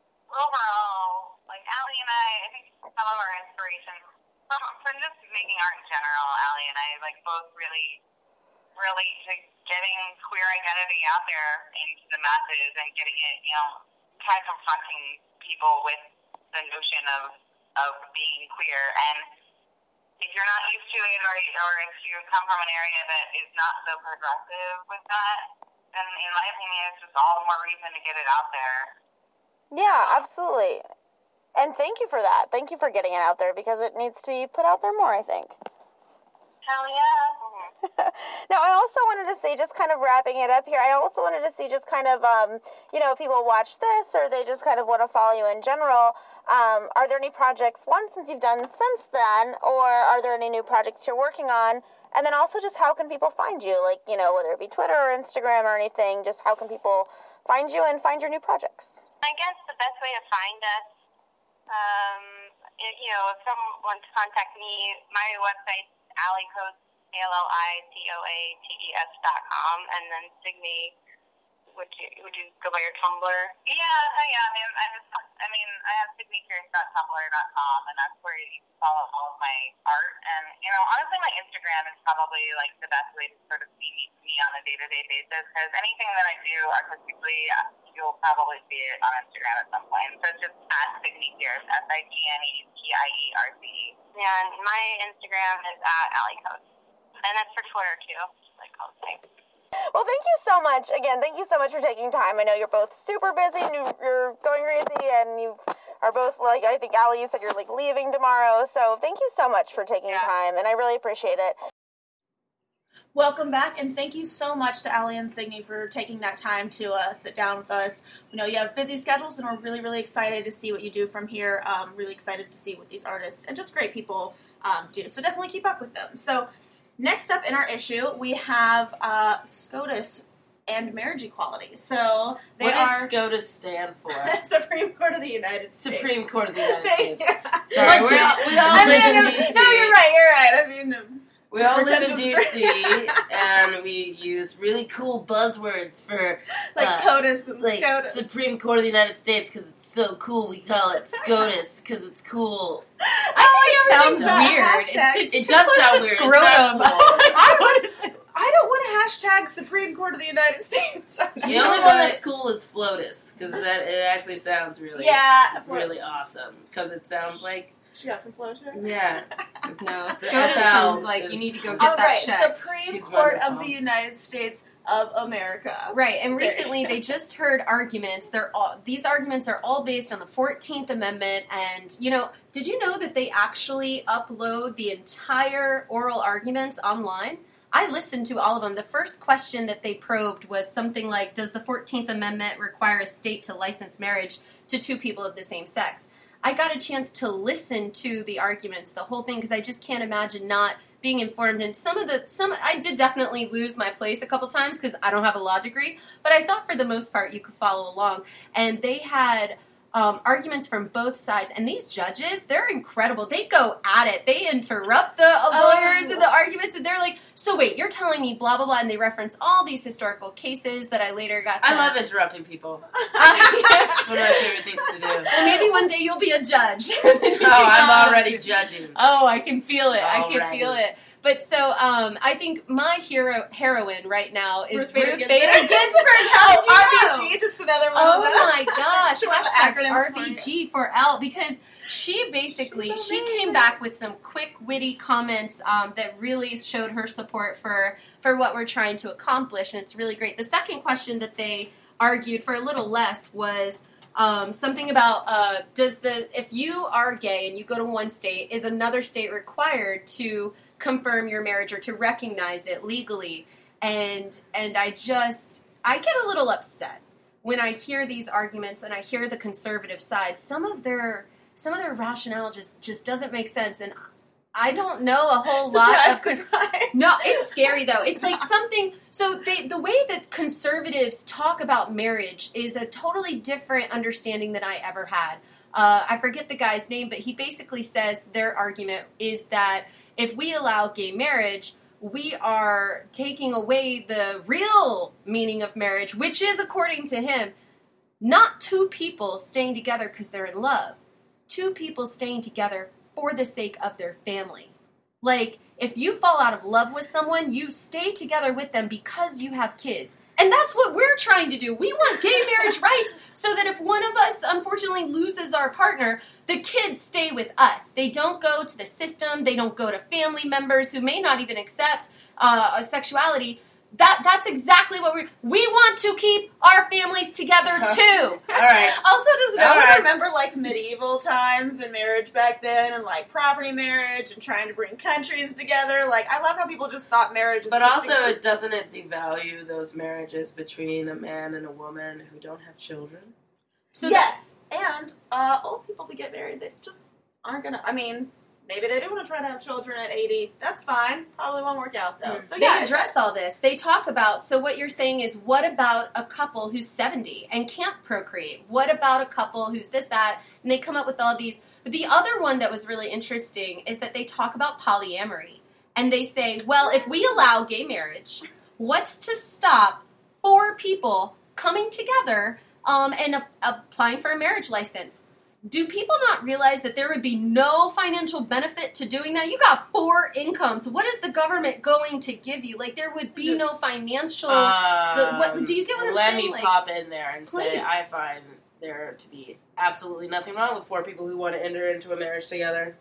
Speaker 6: overall, like, Allie and I, I think some of our inspirations, from, from just making art in general, Allie and I, like, both really relate to getting queer identity out there into the masses and getting it, you know, kind of confronting people with the notion of, of being queer. And if you're not used to it, or, or if you come from an area that is not so progressive with that, then in my opinion, it's just all the more reason to get it out there.
Speaker 4: Yeah, absolutely. And thank you for that. Thank you for getting it out there, because it needs to be put out there more, I think.
Speaker 6: Hell yeah.
Speaker 4: Now, I also wanted to say, just kind of wrapping it up here, I also wanted to see just kind of, um, you know, people watch this, or they just kind of want to follow you in general. Um, are there any projects, one, since you've done since then, or are there any new projects you're working on? And then also just how can people find you? Like, you know, whether it be Twitter or Instagram or anything, just how can people find you and find your new projects?
Speaker 6: I guess the best way to find us, um, if, you know, if someone wants to contact me, my website's Allie Coates, A L L I C O A T E S dot com, and then Signy, would you, would you go by your Tumblr? Yeah, yeah, I mean, I, just, I mean, I have signy curious dot tumblr dot com, and that's where you can follow all of my art, and, you know, honestly, my Instagram is probably, like, the best way to sort of see me, me on a day-to-day basis, because anything that I do artistically, you'll probably see it on Instagram at some point. So it's just at Signy Curious, S I G N E T I E R C E. And my Instagram is at Allie Coates. And that's for Twitter, too, like Coates thing.
Speaker 4: Well, thank you so much. Again, thank you so much for taking time. I know you're both super busy, and you- you're going crazy, and you are both, like, I think, Allie, you said you're, like, leaving tomorrow. So thank you so much for taking
Speaker 6: Yeah.
Speaker 4: time, and I really appreciate it.
Speaker 1: Welcome back, and thank you so much to Allie and Signy for taking that time to uh, sit down with us. We know you have busy schedules, and we're really, really excited to see what you do from here. Um, really excited to see what these artists and just great people um, do. So definitely keep up with them. So next up in our issue, we have uh, SCOTUS and marriage equality. So they
Speaker 2: What
Speaker 1: are
Speaker 2: does SCOTUS stand for?
Speaker 1: Supreme Court of the United States.
Speaker 2: Supreme Court of the United
Speaker 1: They-
Speaker 2: States.
Speaker 1: yeah.
Speaker 2: Sorry, we all, we all
Speaker 1: I
Speaker 2: live
Speaker 1: mean,
Speaker 2: in
Speaker 1: no,
Speaker 2: D C.
Speaker 1: no, you're right. You're right. I mean. Um,
Speaker 2: We all live in
Speaker 1: Pretentious
Speaker 2: D C, and we use really cool buzzwords for
Speaker 1: like
Speaker 2: uh,
Speaker 1: POTUS and
Speaker 2: like
Speaker 1: SCOTUS.
Speaker 2: Supreme Court of the United States because it's so cool. We call it SCOTUS because it's cool.
Speaker 1: I
Speaker 3: It
Speaker 1: think
Speaker 3: sounds
Speaker 1: everything's
Speaker 3: weird.
Speaker 1: got
Speaker 3: It's,
Speaker 1: hashtags.
Speaker 3: it's
Speaker 2: It
Speaker 3: too
Speaker 2: does
Speaker 3: close
Speaker 2: sound
Speaker 3: to
Speaker 2: weird. It's
Speaker 3: scrotum.
Speaker 2: not cool.
Speaker 1: I
Speaker 3: What is it?
Speaker 1: I don't want to hashtag Supreme Court of the United States.
Speaker 2: The
Speaker 3: You know
Speaker 2: only
Speaker 3: what?
Speaker 2: one that's cool is FLOTUS because that it actually sounds really
Speaker 1: yeah,
Speaker 2: really awesome because it sounds like
Speaker 1: she got some flow to her.
Speaker 2: yeah.
Speaker 3: No,
Speaker 2: The
Speaker 3: SCOTUS
Speaker 2: F L
Speaker 3: sounds like you
Speaker 2: is-
Speaker 3: need to go get
Speaker 1: All
Speaker 3: that
Speaker 1: right,
Speaker 3: checked.
Speaker 1: Supreme
Speaker 2: She's
Speaker 1: Court of
Speaker 2: wonderful.
Speaker 1: the United States of America.
Speaker 3: Right, and
Speaker 1: There.
Speaker 3: recently they just heard arguments. They're all, these arguments are all based on the fourteenth Amendment, and, you know, did you know that they actually upload the entire oral arguments online? I listened to all of them. The first question that they probed was something like, does the fourteenth Amendment require a state to license marriage to two people of the same sex? I got a chance to listen to the arguments, the whole thing, because I just can't imagine not being informed. And some of the, some I did definitely lose my place a couple times because I don't have a law degree, but I thought for the most part you could follow along. And they had um, arguments from both sides, and these judges, they're incredible. They go at it. They interrupt the uh, lawyers in the arguments, and they're like, so wait, you're telling me blah, blah, blah, and they reference all these historical cases that I later got to...
Speaker 2: I love interrupting people.
Speaker 3: Uh,
Speaker 2: It's one of my favorite things to do.
Speaker 3: Well, maybe one day you'll be a judge.
Speaker 2: Oh, I'm already judging.
Speaker 3: Oh, I can feel it. I can
Speaker 2: Alrighty.
Speaker 3: feel it. But so, um, I think my hero heroine right now is
Speaker 1: Ruth Bader
Speaker 3: Ruth
Speaker 1: Ginsburg.
Speaker 3: Bader Ginsburg. How did you
Speaker 1: Oh,
Speaker 3: know?
Speaker 1: R B G, just another one
Speaker 3: Oh
Speaker 1: of them.
Speaker 3: my gosh!
Speaker 1: She went with
Speaker 3: Hashtag
Speaker 1: acronyms
Speaker 3: R
Speaker 1: for
Speaker 3: B
Speaker 1: you.
Speaker 3: G for L, because she basically
Speaker 1: She's
Speaker 3: she
Speaker 1: amazing.
Speaker 3: came back with some quick, witty comments um, that really showed her support for for what we're trying to accomplish, and it's really great. The second question that they argued for a little less was, Um, something about uh, does the if you are gay and you go to one state, is another state required to confirm your marriage or to recognize it legally? And and I just I get a little upset when I hear these arguments and I hear the conservative side. Some of their some of their rationale just just doesn't make sense, and I don't know a whole
Speaker 1: surprise,
Speaker 3: lot of.
Speaker 1: Surprise.
Speaker 3: No, it's scary though. It's like something. So they, the way that conservatives talk about marriage is a totally different understanding than I ever had. Uh, I forget the guy's name, but he basically says their argument is that if we allow gay marriage, we are taking away the real meaning of marriage, which is, according to him, not two people staying together because they're in love. Two people staying together for the sake of their family. Like, if you fall out of love with someone, you stay together with them because you have kids. And that's what we're trying to do. We want gay marriage rights so that if one of us unfortunately loses our partner, the kids stay with us. They don't go to the system. They don't go to family members who may not even accept uh, a sexuality. That that's exactly what we we want to keep our families together too.
Speaker 2: All right.
Speaker 1: Also, does no
Speaker 2: All
Speaker 1: one
Speaker 2: right.
Speaker 1: remember like medieval times and marriage back then, and like property marriage and trying to bring countries together? Like, I love how people just thought marriage. Is
Speaker 2: But
Speaker 1: just
Speaker 2: also,
Speaker 1: because-
Speaker 2: it doesn't it devalue those marriages between a man and a woman who don't have children?
Speaker 3: So
Speaker 1: yes, and uh, old people to get married, they just aren't gonna. I mean, maybe they do want to try to have children at eighty. That's fine. Probably won't work out though. So
Speaker 3: they
Speaker 1: yeah,
Speaker 3: address all this. They talk about, so what you're saying is, what about a couple who's seventy and can't procreate? What about a couple who's this, that? And they come up with all these. But the other one that was really interesting is that they talk about polyamory. And they say, well, if we allow gay marriage, what's to stop four people coming together um, and a- applying for a marriage license? Do people not realize that there would be no financial benefit to doing that? You got four incomes. What is the government going to give you? Like, there would be no financial... so what, do you get what I'm
Speaker 2: Let
Speaker 3: saying?
Speaker 2: me
Speaker 3: Like,
Speaker 2: pop in there and say
Speaker 3: please.
Speaker 2: I find there to be absolutely nothing wrong with four people who want to enter into a marriage together.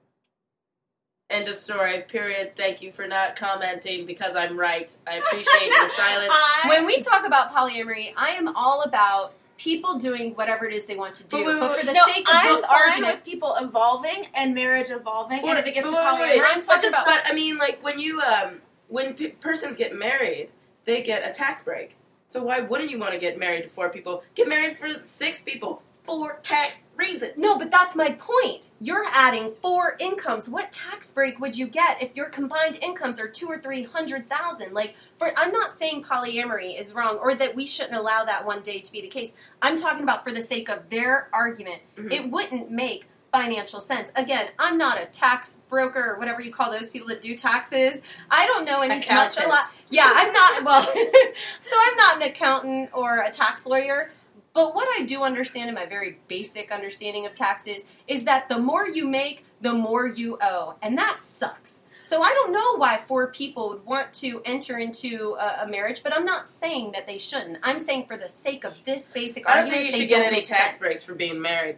Speaker 2: End of story, period. Thank you for not commenting because I'm right. I appreciate your silence.
Speaker 1: I-
Speaker 3: when we talk about polyamory, I am all about people doing whatever it is they want to do.
Speaker 2: Wait, wait,
Speaker 3: But
Speaker 2: wait.
Speaker 3: for the
Speaker 1: no,
Speaker 3: sake of
Speaker 1: I'm
Speaker 3: this
Speaker 1: fine
Speaker 3: argument...
Speaker 1: with people evolving and marriage evolving,
Speaker 2: For-
Speaker 1: and if it gets to
Speaker 2: wait, wait,
Speaker 1: polyamory,
Speaker 2: wait.
Speaker 3: I'm
Speaker 1: but
Speaker 3: talking
Speaker 1: just
Speaker 3: about-
Speaker 2: But I mean, like when you um, when p- persons get married, they get a tax break. So why wouldn't you want to get married to four people? Get married for six people for tax reasons.
Speaker 3: No, but that's my point. You're adding four incomes. What tax break would you get if your combined incomes are two or three hundred thousand? Like, for I'm not saying polyamory is wrong or that we shouldn't allow that one day to be the case. I'm talking about for the sake of their argument,
Speaker 2: Mhm.
Speaker 3: it wouldn't make financial sense. Again, I'm not a tax broker or whatever you call those people that do taxes. I don't know any much a lot.
Speaker 2: Accountants.
Speaker 3: Yeah, I'm not. Well, so I'm not an accountant or a tax lawyer. But what I do understand in my very basic understanding of taxes is that the more you make, the more you owe. And that sucks. So I don't know why four people would want to enter into a, a marriage, but I'm not saying that they shouldn't. I'm saying for the sake of this basic
Speaker 2: I don't
Speaker 3: argument,
Speaker 2: think you
Speaker 3: they
Speaker 2: should get
Speaker 3: don't
Speaker 2: any
Speaker 3: make
Speaker 2: tax
Speaker 3: sense.
Speaker 2: breaks for being married.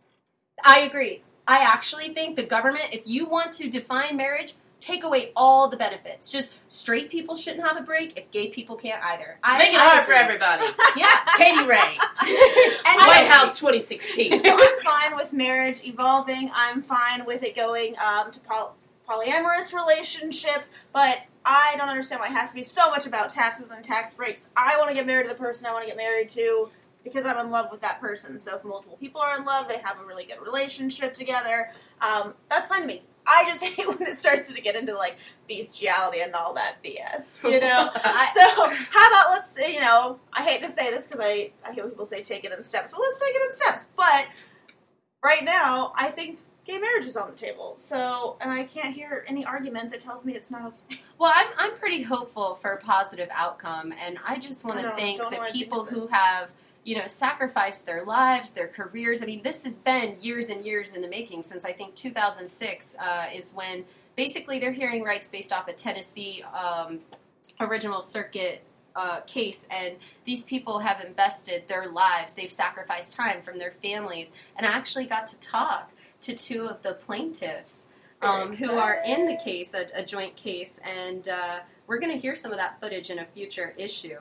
Speaker 3: I agree. I actually think the government, if you want to define marriage, take away all the benefits. Just straight people shouldn't have a break if gay people can't either. I,
Speaker 2: Make it
Speaker 3: I
Speaker 2: hard for
Speaker 3: agree.
Speaker 2: everybody.
Speaker 3: Yeah.
Speaker 2: Katie Ray,
Speaker 3: And
Speaker 2: White
Speaker 3: just-
Speaker 2: House twenty sixteen.
Speaker 1: So I'm fine with marriage evolving. I'm fine with it going um, to poly- polyamorous relationships, but I don't understand why it has to be so much about taxes and tax breaks. I want to get married to the person I want to get married to because I'm in love with that person. So if multiple people are in love, they have a really good relationship together. Um, that's fine to me. I just hate when it starts to get into like bestiality and all that B S, you know.
Speaker 3: I-
Speaker 1: So how about let's say, you know, I hate to say this because I, I hate when people say take it in steps, but let's take it in steps. But right now, I think gay marriage is on the table. So, and I can't hear any argument that tells me it's not okay.
Speaker 3: Well, I'm I'm pretty hopeful for a positive outcome, and I just want
Speaker 1: I
Speaker 3: to
Speaker 1: don't-
Speaker 3: thank
Speaker 1: don't
Speaker 3: the
Speaker 1: wanna
Speaker 3: people
Speaker 1: jinx it.
Speaker 3: who have, you know, sacrificed their lives, their careers. I mean, this has been years and years in the making since I think two thousand six uh, is when basically they're hearing rights based off a Tennessee um, original circuit uh, case, and these people have invested their lives. They've sacrificed time from their families, and I actually got to talk to two of the plaintiffs um, who are in the case, a, a joint case, and uh, we're going to hear some of that footage in a future issue.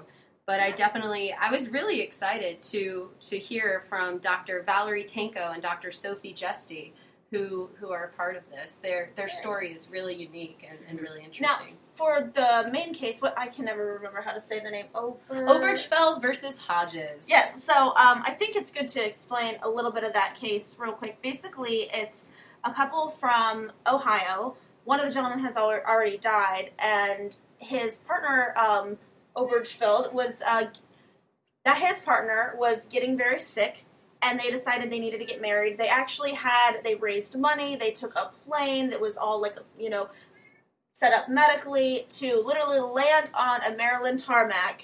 Speaker 3: But I definitely, I was really excited to to hear from Doctor Valerie Tanko and Doctor Sophie Justy, who who are a part of this. Their their story is really unique and, and really interesting.
Speaker 1: Now, for the main case, what I can never remember how to say the name. Ober...
Speaker 3: Obergefell versus Hodges.
Speaker 1: Yes, so um, I think it's good to explain a little bit of that case real quick. Basically, it's a couple from Ohio. One of the gentlemen has al- already died, and his partner, um, Obergefell, was uh, that his partner was getting very sick, and they decided they needed to get married. They actually had, they raised money, they took a plane that was all like, you know, set up medically to literally land on a Maryland tarmac,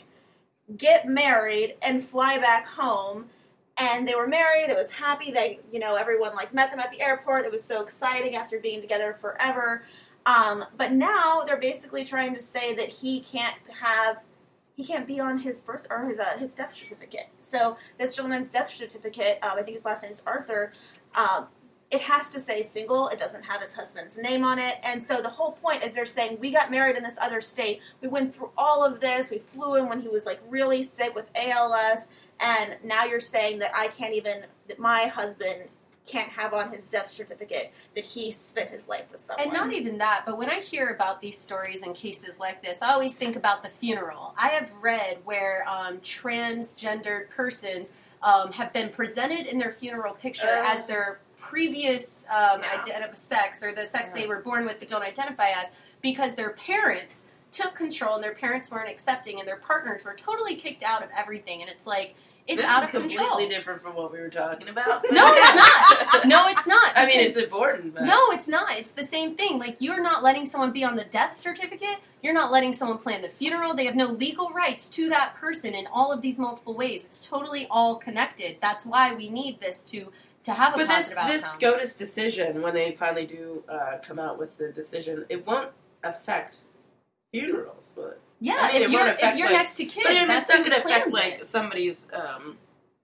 Speaker 1: get married, and fly back home. And they were married, it was happy, they, you know, everyone like met them at the airport, it was so exciting after being together forever. Um, but now they're basically trying to say that he can't have, he can't be on his birth, or his uh, his death certificate. So this gentleman's death certificate, um, I think his last name is Arthur, um, it has to say single, it doesn't have his husband's name on it, and so the whole point is they're saying, we got married in this other state, we went through all of this, we flew in when he was like really sick with A L S, and now you're saying that I can't even, that my husband can't have on his death certificate that he spent his life with someone.
Speaker 3: And not even that, but when I hear about these stories and cases like this, I always think about the funeral. I have read where um, transgendered persons um, have been presented in their funeral picture uh, as their previous um, yeah. ident- sex, or the sex yeah. they were born with but don't identify as, because their parents took control and their parents weren't accepting and their partners were totally kicked out of everything. And it's like, it's
Speaker 2: this
Speaker 3: out
Speaker 2: is
Speaker 3: of control.
Speaker 2: Completely different from what we were talking about.
Speaker 3: No, it's not. No, it's not.
Speaker 2: I mean, it's important, but...
Speaker 3: No, it's not. It's the same thing. Like, you're not letting someone be on the death certificate. You're not letting someone plan the funeral. They have no legal rights to that person in all of these multiple ways. It's totally all connected. That's why we need this to, to have a
Speaker 2: but
Speaker 3: positive outcome.
Speaker 2: But this, this SCOTUS decision, when they finally do uh, come out with the decision, it won't affect funerals, will it?
Speaker 3: Yeah,
Speaker 2: I mean,
Speaker 3: if, you're, if
Speaker 2: affect,
Speaker 3: you're
Speaker 2: like,
Speaker 3: next to kids,
Speaker 2: but it,
Speaker 3: that's
Speaker 2: it's not
Speaker 3: who
Speaker 2: going to affect
Speaker 3: plans
Speaker 2: like
Speaker 3: it.
Speaker 2: somebody's um,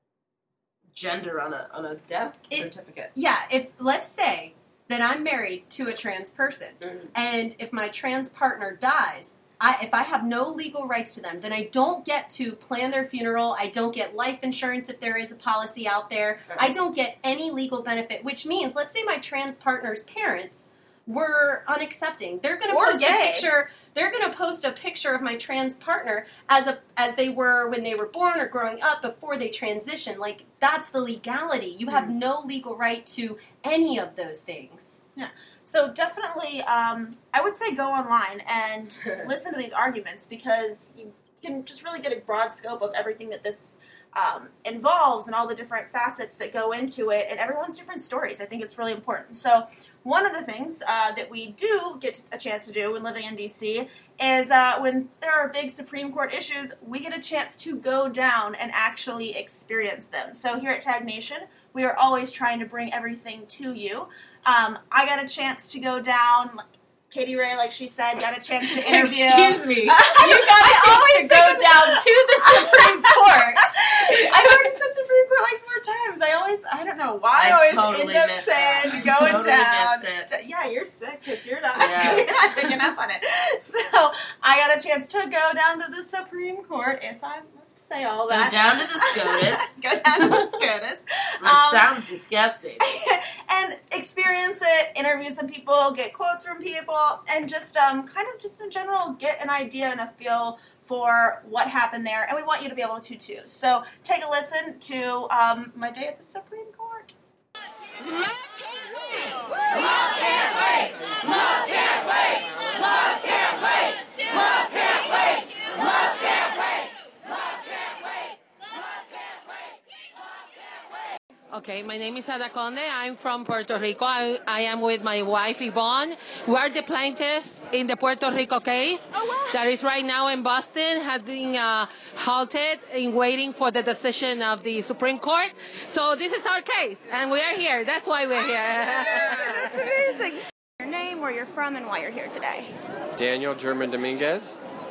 Speaker 2: gender on a on a death
Speaker 3: it,
Speaker 2: certificate.
Speaker 3: Yeah, if let's say that I'm married to a trans person, mm-hmm. and if my trans partner dies, I, if I have no legal rights to them, then I don't get to plan their funeral. I don't get life insurance if there is a policy out there.
Speaker 2: Okay.
Speaker 3: I don't get any legal benefit, which means, let's say my trans partner's parents were unaccepting. They're going to post
Speaker 1: gay.
Speaker 3: a picture. They're going to post a picture of my trans partner as a as they were when they were born or growing up before they transitioned. Like, that's the legality. You have mm. no legal right to any of those things.
Speaker 1: Yeah. So definitely, um, I would say go online and listen to these arguments, because you can just really get a broad scope of everything that this um, involves and all the different facets that go into it, and everyone's different stories. I think it's really important. So one of the things uh, that we do get a chance to do when living in D C is uh, when there are big Supreme Court issues, we get a chance to go down and actually experience them. So here at Tag Nation, we are always trying to bring everything to you. Um, I got a chance to go down, Katie Ray, like she said, got a chance to interview.
Speaker 3: Excuse me. You got a chance to go down to the Supreme Court.
Speaker 1: I've already said Supreme Court like four times. I always, I don't know why I,
Speaker 2: I
Speaker 1: always
Speaker 2: totally
Speaker 1: end up saying
Speaker 2: that.
Speaker 1: going
Speaker 2: totally
Speaker 1: down.
Speaker 2: Missed it.
Speaker 1: Yeah, you're sick because you're not,
Speaker 2: yeah.
Speaker 1: you're not picking up on it. So I got a chance to go down to the Supreme Court, if I must say all that.
Speaker 2: Go down to the SCOTUS.
Speaker 1: Go down to the SCOTUS.
Speaker 2: Which
Speaker 1: Um,
Speaker 2: sounds disgusting.
Speaker 1: and experience it, interview some people, get quotes from people, and just um, kind of just in general get an idea and a feel for what happened there. And we want you to be able to too. So take a listen to um, my day at the Supreme Court.
Speaker 7: Love can't wait! Love can't wait! Love can't wait! Love can't wait! Love can't wait! Love can't wait! Love can't wait! Love can't wait! Love can't wait!
Speaker 8: Okay, my name is Ada Conde. I'm from Puerto Rico. I, I am with my wife, Yvonne. We are the plaintiffs in the Puerto Rico case
Speaker 7: oh, wow.
Speaker 8: that is right now in Boston, has been uh, halted in waiting for the decision of the Supreme Court. So this is our case, and we are here. That's why we're here.
Speaker 9: That's amazing. Your name, where you're from, and why you're here today.
Speaker 10: Daniel German Dominguez,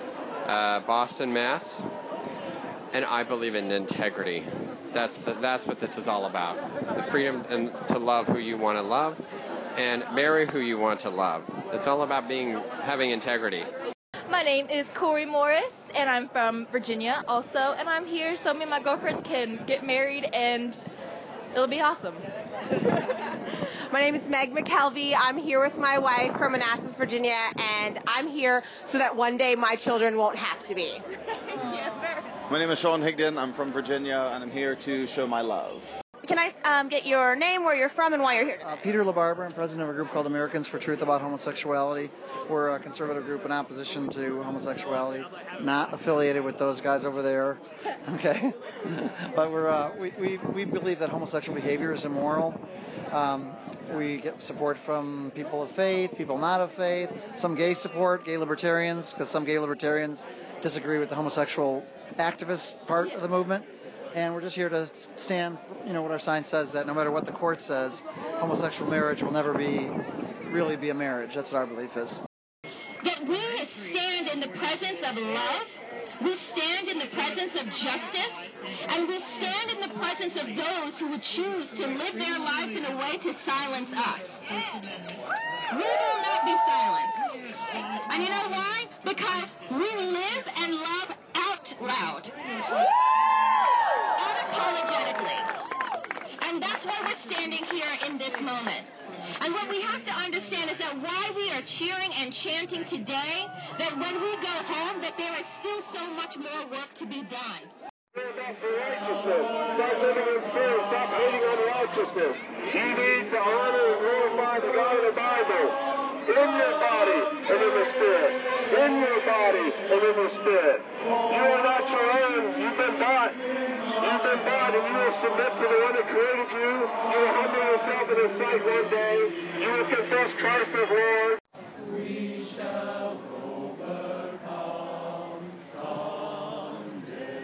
Speaker 10: uh, Boston, Mass. And I believe in integrity. That's the, that's what this is all about. The freedom and to love who you want to love and marry who you want to love. It's all about being having integrity.
Speaker 11: My name is Corey Morris, and I'm from Virginia also, and I'm here so me and my girlfriend can get married, and it'll be awesome.
Speaker 12: My name is Meg McKelvey. I'm here with my wife from Manassas, Virginia, and I'm here so that one day my children won't have to be.
Speaker 13: My name is Sean Higdon. I'm from Virginia, and I'm here to show my love.
Speaker 9: Can I um, get your name, where you're from, and why you're here today?
Speaker 14: Uh, Peter LaBarbera. I'm president of a group called Americans for Truth About Homosexuality. We're a conservative group in opposition to homosexuality, not affiliated with those guys over there. Okay, but we're uh, we, we we believe that homosexual behavior is immoral. Um, we get support from people of faith, people not of faith, some gay support, gay libertarians, because some gay libertarians disagree with the homosexual activist part of the movement. And we're just here to stand, you know, what our sign says, that no matter what the court says, homosexual marriage will never be, really be a marriage. That's what our belief is.
Speaker 7: That we stand in the presence of love, we stand in the presence of justice, and we stand in the presence of those who would choose to live their lives in a way to silence us. We will not be silenced. And you know why? Because we live and love out loud. Unapologetically. And that's why we're standing here in this moment. And what we have to understand is that why we are cheering and chanting today, that when we go home, that there is still so much more work to be done.
Speaker 15: Stop living in fear. Stop hating unrighteousness. You need to honor and glorify the God of the Bible in your body and in the Spirit. In your body and in the Spirit. You are not your own. You've been bought. You've been bought, and you will submit to the one that created you. You will humble yourself in His sight one day. You will confess Christ as Lord. We shall overcome someday.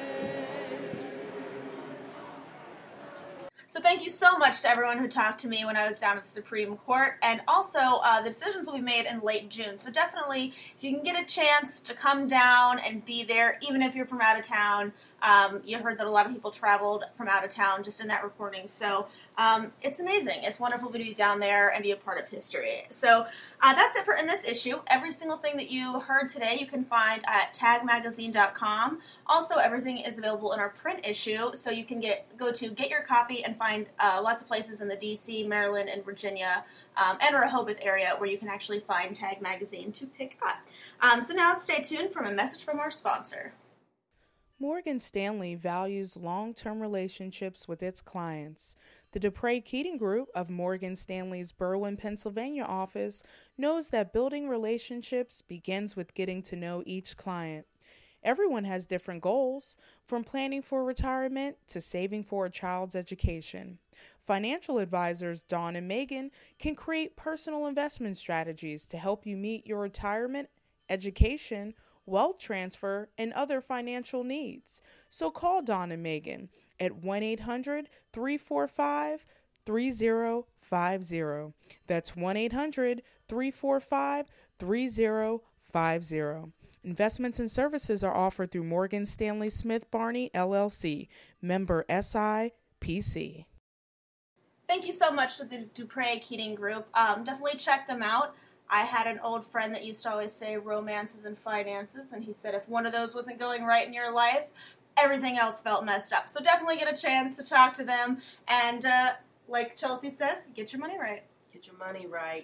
Speaker 1: So thank you so much to everyone who talked to me when I was down at the Supreme Court, and also uh, the decisions will be made in late June. So definitely, if you can get a chance to come down and be there, even if you're from out of town. Um, you heard that a lot of people traveled from out of town just in that recording. So um, it's amazing. It's wonderful to be down there and be a part of history. So uh, that's it for in this issue. Every single thing that you heard today you can find at tag magazine dot com. Also, everything is available in our print issue. So you can get go to get your copy and find uh, lots of places in the D C, Maryland, and Virginia, um, and Rehoboth area where you can actually find Tag Magazine to pick up. Um, so now stay tuned for a message from our sponsor.
Speaker 16: Morgan Stanley values long-term relationships with its clients. The Dupre Keating Group of Morgan Stanley's Berwyn, Pennsylvania office knows that building relationships begins with getting to know each client. Everyone has different goals, from planning for retirement to saving for a child's education. Financial advisors Dawn and Megan can create personal investment strategies to help you meet your retirement, education, wealth transfer, and other financial needs. So call Dawn and Megan at one eight hundred, three four five, three zero five zero. That's one eight hundred, three four five, three zero five zero. Investments and services are offered through Morgan Stanley Smith Barney, L L C, member S I P C.
Speaker 1: Thank you so much to the Dupre Keating Group. Um, definitely check them out. I had an old friend that used to always say romances and finances, and he said if one of those wasn't going right in your life, everything else felt messed up. So definitely get a chance to talk to them, and uh, like Chelsea says, get your money right.
Speaker 2: Get your money right.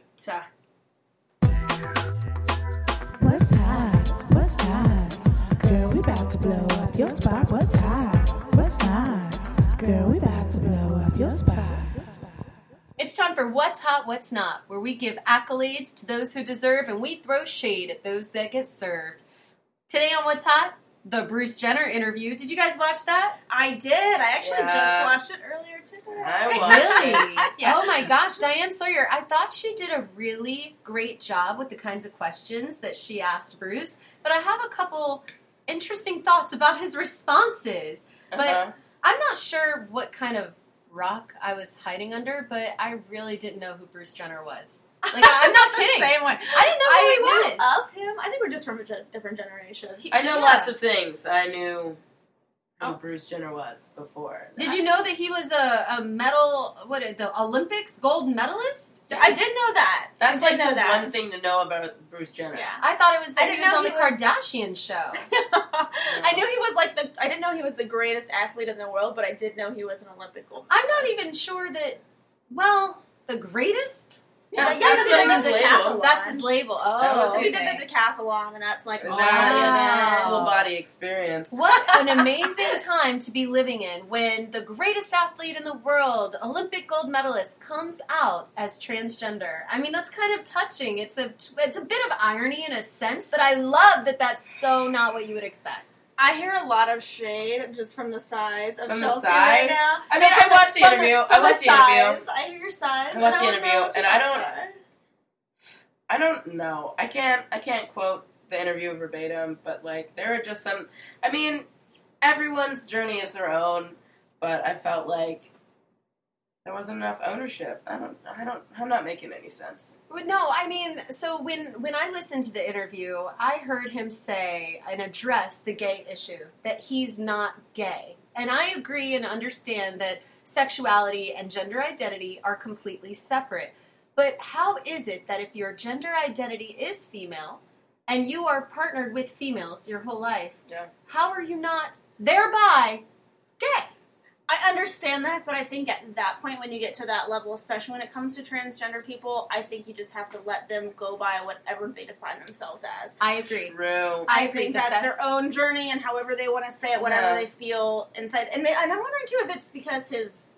Speaker 17: What's hot? What's hot? Girl, we about to blow up your spot. What's hot? What's hot? Girl, we about to blow up your spot.
Speaker 3: It's time for What's Hot, What's Not, where we give accolades to those who deserve and we throw shade at those that get served. Today on What's Hot, the Bruce Jenner interview. Did you guys watch that?
Speaker 1: I did. I actually
Speaker 2: Yeah.
Speaker 1: just watched it earlier today.
Speaker 2: I watched
Speaker 3: Really?
Speaker 2: it.
Speaker 1: Yeah.
Speaker 3: Oh my gosh, Diane Sawyer. I thought she did a really great job with the kinds of questions that she asked Bruce, but I have a couple interesting thoughts about his responses. But
Speaker 2: Uh-huh.
Speaker 3: I'm not sure what kind of rock I was hiding under, but I really didn't know who Bruce Jenner was. Like, I'm not kidding.
Speaker 1: Same way.
Speaker 3: I didn't know who
Speaker 1: I
Speaker 3: he
Speaker 1: knew
Speaker 3: was.
Speaker 1: of him. I think we're just from a ge- different generation.
Speaker 2: I know
Speaker 3: Yeah.
Speaker 2: lots of things. I knew who
Speaker 1: Oh.
Speaker 2: Bruce Jenner was before.
Speaker 3: Did you know that he was a, a medal, what, the Olympics gold medalist?
Speaker 1: I did know that.
Speaker 2: That's
Speaker 1: I did
Speaker 2: like
Speaker 1: know
Speaker 2: the
Speaker 1: that.
Speaker 2: one thing to know about Bruce Jenner.
Speaker 1: Yeah.
Speaker 3: I thought it was that
Speaker 1: I
Speaker 3: he
Speaker 1: didn't
Speaker 3: was
Speaker 1: know
Speaker 3: on the
Speaker 1: he was-
Speaker 3: Kardashian show.
Speaker 1: I knew he was like the. I didn't know he was the greatest athlete in the world, but I did know he was an Olympic gold
Speaker 3: I'm not
Speaker 1: medalist.
Speaker 3: even sure that. Well, the greatest.
Speaker 1: Yeah,
Speaker 2: That's-
Speaker 1: yeah,
Speaker 2: that's
Speaker 1: because he
Speaker 2: what
Speaker 1: did the
Speaker 2: his label.
Speaker 1: decathlon.
Speaker 3: That's his label. Oh,
Speaker 2: That was
Speaker 1: So he
Speaker 2: his
Speaker 1: did the decathlon, and that's like all
Speaker 2: That
Speaker 1: of
Speaker 2: is
Speaker 1: that.
Speaker 2: a full body experience.
Speaker 3: What an amazing time to be living in when the greatest athlete in the world, Olympic gold medalist, comes out as transgender. I mean, that's kind of touching. It's a it's a bit of irony in a sense, but I love that that's so not what you would expect.
Speaker 1: I hear a lot of shade just from the size of
Speaker 2: From the
Speaker 1: Chelsea
Speaker 2: side?
Speaker 1: right now.
Speaker 2: I mean,
Speaker 1: And
Speaker 2: I
Speaker 1: from
Speaker 2: watched the
Speaker 1: from
Speaker 2: interview.
Speaker 1: from
Speaker 2: I watched the interview.
Speaker 1: size. I hear your size.
Speaker 2: I watched
Speaker 1: and
Speaker 2: the
Speaker 1: wanna know
Speaker 2: interview,
Speaker 1: what
Speaker 2: and
Speaker 1: your
Speaker 2: I
Speaker 1: thoughts
Speaker 2: don't-
Speaker 1: are.
Speaker 2: I don't know. I can't. I can't quote the interview verbatim, but like there are just some. I mean, everyone's journey is their own, but I felt like there wasn't enough ownership. I don't. I don't. I'm not making any sense.
Speaker 3: Well, no, I mean, so when when I listened to the interview, I heard him say and address the gay issue, that he's not gay. And I agree and understand that sexuality and gender identity are completely separate. But how is it that if your gender identity is female and you are partnered with females your whole life,
Speaker 2: Yeah.
Speaker 3: how are you not thereby gay?
Speaker 1: I understand that, but I think at that point, when you get to that level, especially when it comes to transgender people, I think you just have to let them go by whatever they define themselves as.
Speaker 3: I agree.
Speaker 2: True.
Speaker 3: I
Speaker 1: I,
Speaker 3: agree
Speaker 1: think
Speaker 3: that
Speaker 1: that's,
Speaker 3: that's-
Speaker 1: their own journey, and however they want to say it, whatever
Speaker 2: Yeah.
Speaker 1: they feel inside. And, may, and I'm wondering too if it's because his.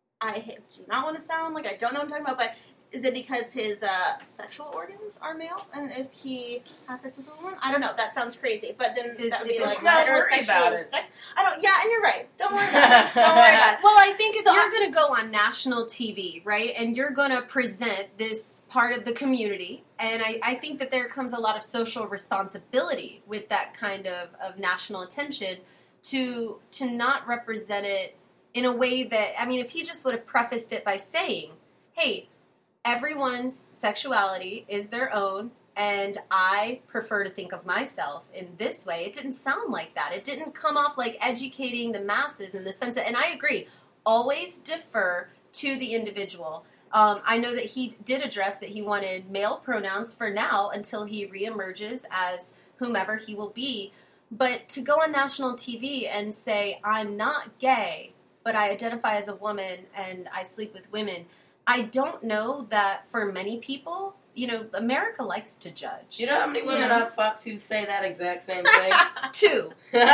Speaker 1: I do not want to sound like I don't know what I'm talking about, but is it because his uh, sexual organs are male, and if he has sex with a woman, I don't know. That sounds crazy, but then
Speaker 3: Is-
Speaker 1: that would be
Speaker 3: it's
Speaker 1: like
Speaker 2: not worry
Speaker 1: heterosexual
Speaker 2: about it.
Speaker 1: sex. I don't. Yeah, and you're right. Don't worry about it. Don't worry about it.
Speaker 3: Well, I think if
Speaker 1: So
Speaker 3: you're
Speaker 1: I-
Speaker 3: going to go on national T V, right, and you're going to present this part of the community, and I, I think that there comes a lot of social responsibility with that kind of, of national attention to to not represent it in a way that, I mean, if he just would have prefaced it by saying, hey, everyone's sexuality is their own, and I prefer to think of myself in this way. It didn't sound like that. It didn't come off like educating the masses in the sense that, and I agree, always defer to the individual. Um, I know that he did address that he wanted male pronouns for now until he reemerges as whomever he will be. But to go on national T V and say, I'm not gay, but I identify as a woman and I sleep with women, I don't know that for many people, you know, America likes to judge.
Speaker 2: Do you know how many women
Speaker 3: Yeah.
Speaker 2: I've fucked who say that exact same thing?
Speaker 3: Two.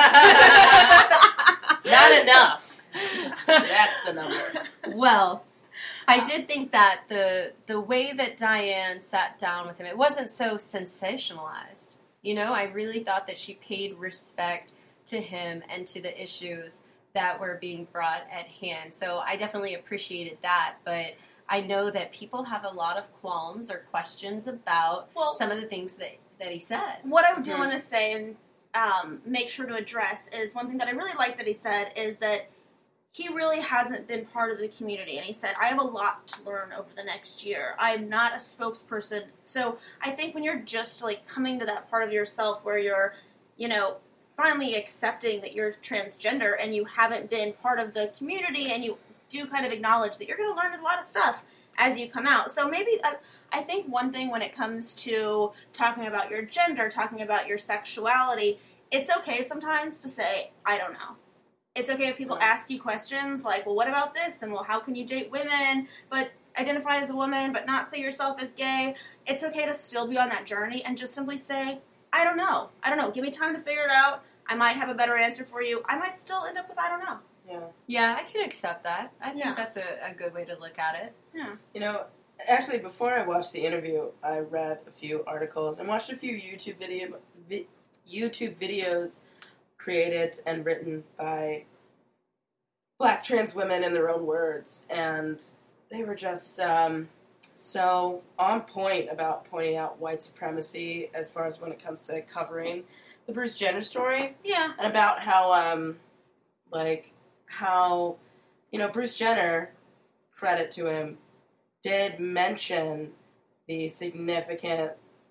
Speaker 2: Not enough. That's the number.
Speaker 3: Well, I did think that the the way that Diane sat down with him, it wasn't so sensationalized. You know, I really thought that she paid respect to him and to the issues that were being brought at hand. So I definitely appreciated that, but I know that people have a lot of qualms or questions about
Speaker 1: Well-
Speaker 3: some of the things that, that he said.
Speaker 1: What I do
Speaker 3: Mhm.
Speaker 1: want to say and um, make sure to address is one thing that I really like that he said is that he really hasn't been part of the community. And he said, I have a lot to learn over the next year. I'm not a spokesperson. So I think when you're just like coming to that part of yourself where you're, you know, finally accepting that you're transgender and you haven't been part of the community and you do kind of acknowledge that you're going to learn a lot of stuff as you come out. So maybe I, I think one thing when it comes to talking about your gender, talking about your sexuality, it's okay sometimes to say, I don't know. It's okay if people ask you questions like, well, what about this? And well, how can you date women but identify as a woman but not say yourself as gay? It's okay to still be on that journey and just simply say, I don't know. I don't know. Give me time to figure it out. I might have a better answer for you. I might still end up with I don't know.
Speaker 2: Yeah.
Speaker 3: Yeah, I can accept that. I think
Speaker 1: Yeah.
Speaker 3: that's a, a good way to look at it.
Speaker 1: Yeah.
Speaker 2: You know, actually, before I watched the interview, I read a few articles and watched a few YouTube video vi- YouTube videos created and written by Black trans women in their own words, and they were just um, so on point about pointing out white supremacy as far as when it comes to covering the Bruce Jenner story.
Speaker 1: Yeah.
Speaker 2: And about how, um, like, how, you know, Bruce Jenner, credit to him, did mention the significant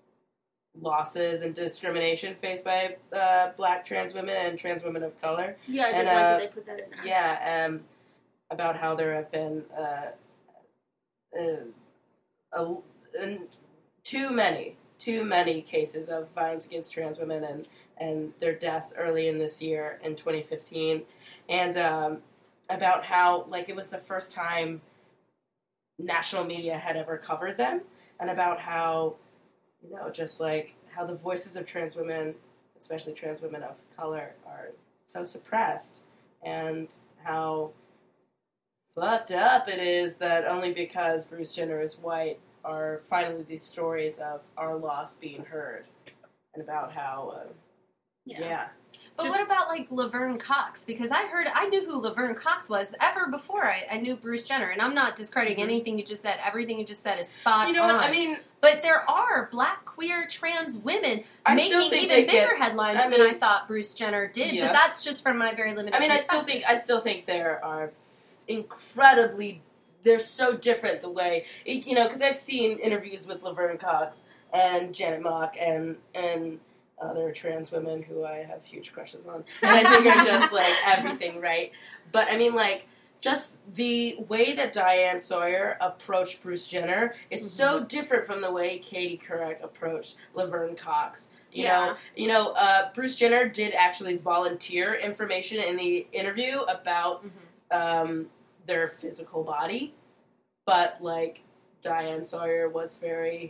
Speaker 2: losses and discrimination faced by uh, Black trans women and trans women of color.
Speaker 1: Yeah, I did
Speaker 2: and,
Speaker 1: like
Speaker 2: uh,
Speaker 1: that they put that in there.
Speaker 2: Yeah, um, about how there have been uh, uh, a, a, too many, too many cases of violence against trans women and, and their deaths early in this year in twenty fifteen, and um, about how, like, it was the first time national media had ever covered them, and about how, you know, just like how the voices of trans women, especially trans women of color, are so suppressed, and how fucked up it is that only because Bruce Jenner is white are finally these stories of our loss being heard, and about how, uh, yeah. yeah.
Speaker 3: But
Speaker 2: Just,
Speaker 3: what about, like, Laverne Cox? Because I heard, I knew who Laverne Cox was ever before I, I knew Bruce Jenner. And I'm not discrediting mm-hmm. anything you just said. Everything you just said is spot on.
Speaker 2: You know
Speaker 3: on.
Speaker 2: what, I mean...
Speaker 3: But there are black, queer, trans women
Speaker 2: I
Speaker 3: making even bigger
Speaker 2: get,
Speaker 3: headlines
Speaker 2: I mean,
Speaker 3: than I thought Bruce Jenner did.
Speaker 2: Yes.
Speaker 3: But that's just from my very limited
Speaker 2: I mean, I still think, I still think there are incredibly... They're so different the way... You know, because I've seen interviews with Laverne Cox and Janet Mock and... and other trans women who I have huge crushes on. And I think are just, like, everything, right? But, I mean, like, just the way that Diane Sawyer approached Bruce Jenner is mm-hmm. so different from the way Katie Couric approached Laverne Cox. You
Speaker 1: yeah.
Speaker 2: know, you know, uh, Bruce Jenner did actually volunteer information in the interview about mm-hmm. um, their physical body, but, like, Diane Sawyer was very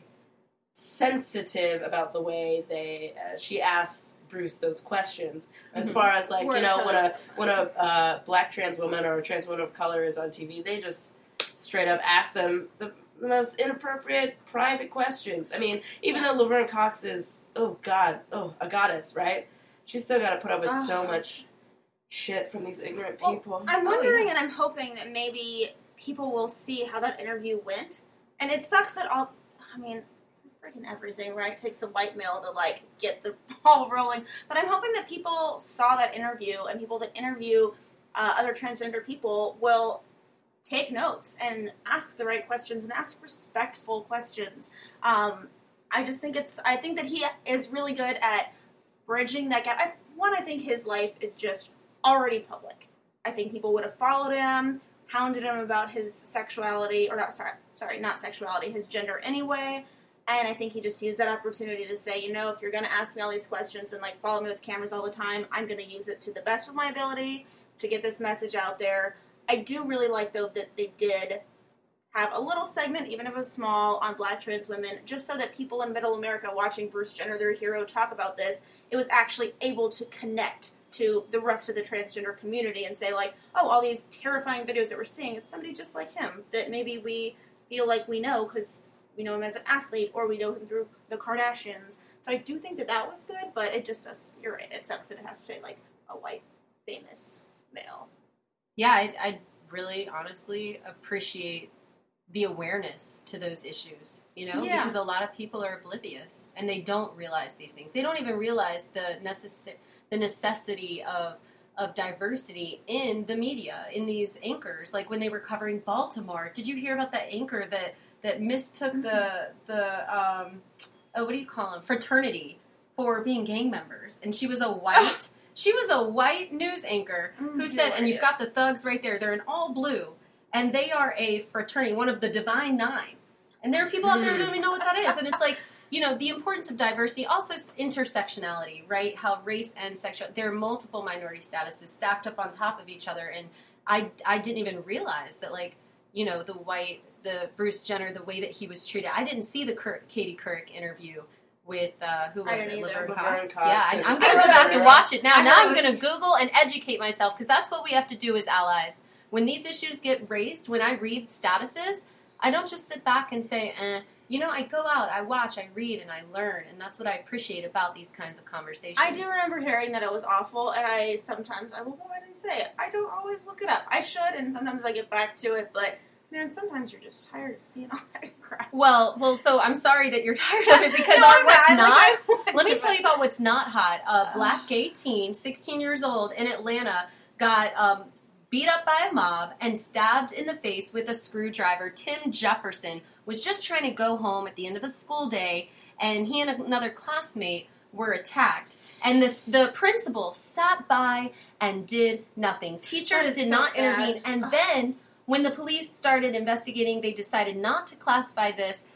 Speaker 2: sensitive about the way they uh, she asked Bruce those questions as mm-hmm. far as, like, you know, when a when a uh, black trans woman or a trans woman of color is on T V, they just straight up ask them the, the most inappropriate private questions. I mean, even though Laverne Cox is oh god oh a goddess, right? She's still got to put up with uh, so much shit from these ignorant
Speaker 1: well,
Speaker 2: people.
Speaker 1: I'm wondering,
Speaker 2: oh, yeah.
Speaker 1: and I'm hoping that maybe people will see how that interview went. And it sucks that all. I mean. Freaking everything, right? It takes a white male to, like, get the ball rolling. But I'm hoping that people saw that interview, and people that interview uh, other transgender people will take notes and ask the right questions and ask respectful questions. Um, I just think it's, I think that he is really good at bridging that gap. I, one, I think his life is just already public. I think people would have followed him, hounded him about his sexuality, or not, sorry, sorry, not sexuality, his gender anyway. And I think he just used that opportunity to say, you know, if you're going to ask me all these questions and, like, follow me with cameras all the time, I'm going to use it to the best of my ability to get this message out there. I do really like, though, that they did have a little segment, even if it was small, on black trans women, just so that people in Middle America watching Bruce Jenner, their hero, talk about this, it was actually able to connect to the rest of the transgender community and say, like, oh, all these terrifying videos that we're seeing, it's somebody just like him that maybe we feel like we know because we know him as an athlete, or we know him through the Kardashians. So I do think that that was good, but it just does, you're right, it sucks that it has to be, like, a white, famous male.
Speaker 3: Yeah, I, I really, honestly appreciate the awareness to those issues, you know?
Speaker 1: Yeah.
Speaker 3: Because a lot of people are oblivious, and they don't realize these things. They don't even realize the necess- the necessity of of diversity in the media, in these anchors. Like, when they were covering Baltimore, did you hear about that anchor that that mistook mm-hmm. the, the um, oh, what do you call them, fraternity for being gang members. And she was a white, she was a white news anchor mm, who said, and you've got the thugs right there, they're in all blue, and they are a fraternity, one of the Divine Nine. And there are people out there who don't even know what that is. And it's like, you know, the importance of diversity, also intersectionality, right? How race and sexual, there are multiple minority statuses stacked up on top of each other. And I, I didn't even realize that, like, you know, the white, the Bruce Jenner, the way that he was treated. I didn't see the Cur- Katie Couric interview with, uh, who was it, Laverne Cox? Cox? Yeah, I, I'm going to go back and watch it now. Now I'm going to Google and educate myself, because that's what we have to do as allies. When these issues get raised, when I read statuses, I don't just sit back and say, eh. You know, I go out, I watch, I read, and I learn, and that's what I appreciate about these kinds of conversations.
Speaker 1: I do remember hearing that it was awful, and I sometimes, I will go ahead and say it. I don't always look it up. I should, and sometimes I get back to it, but man, sometimes you're just tired of seeing all that crap.
Speaker 3: Well, well, so I'm sorry that you're tired of it, because no, on what's not, not like, let me tell you about what's not hot. A black gay teen, sixteen years old, in Atlanta, got um, beat up by a mob and stabbed in the face with a screwdriver. Tim Jefferson was just trying to go home at the end of a school day, and he and another classmate were attacked. And this the principal sat by and did nothing. Teachers did so not sad. intervene, and then when the police started investigating, they decided not to classify this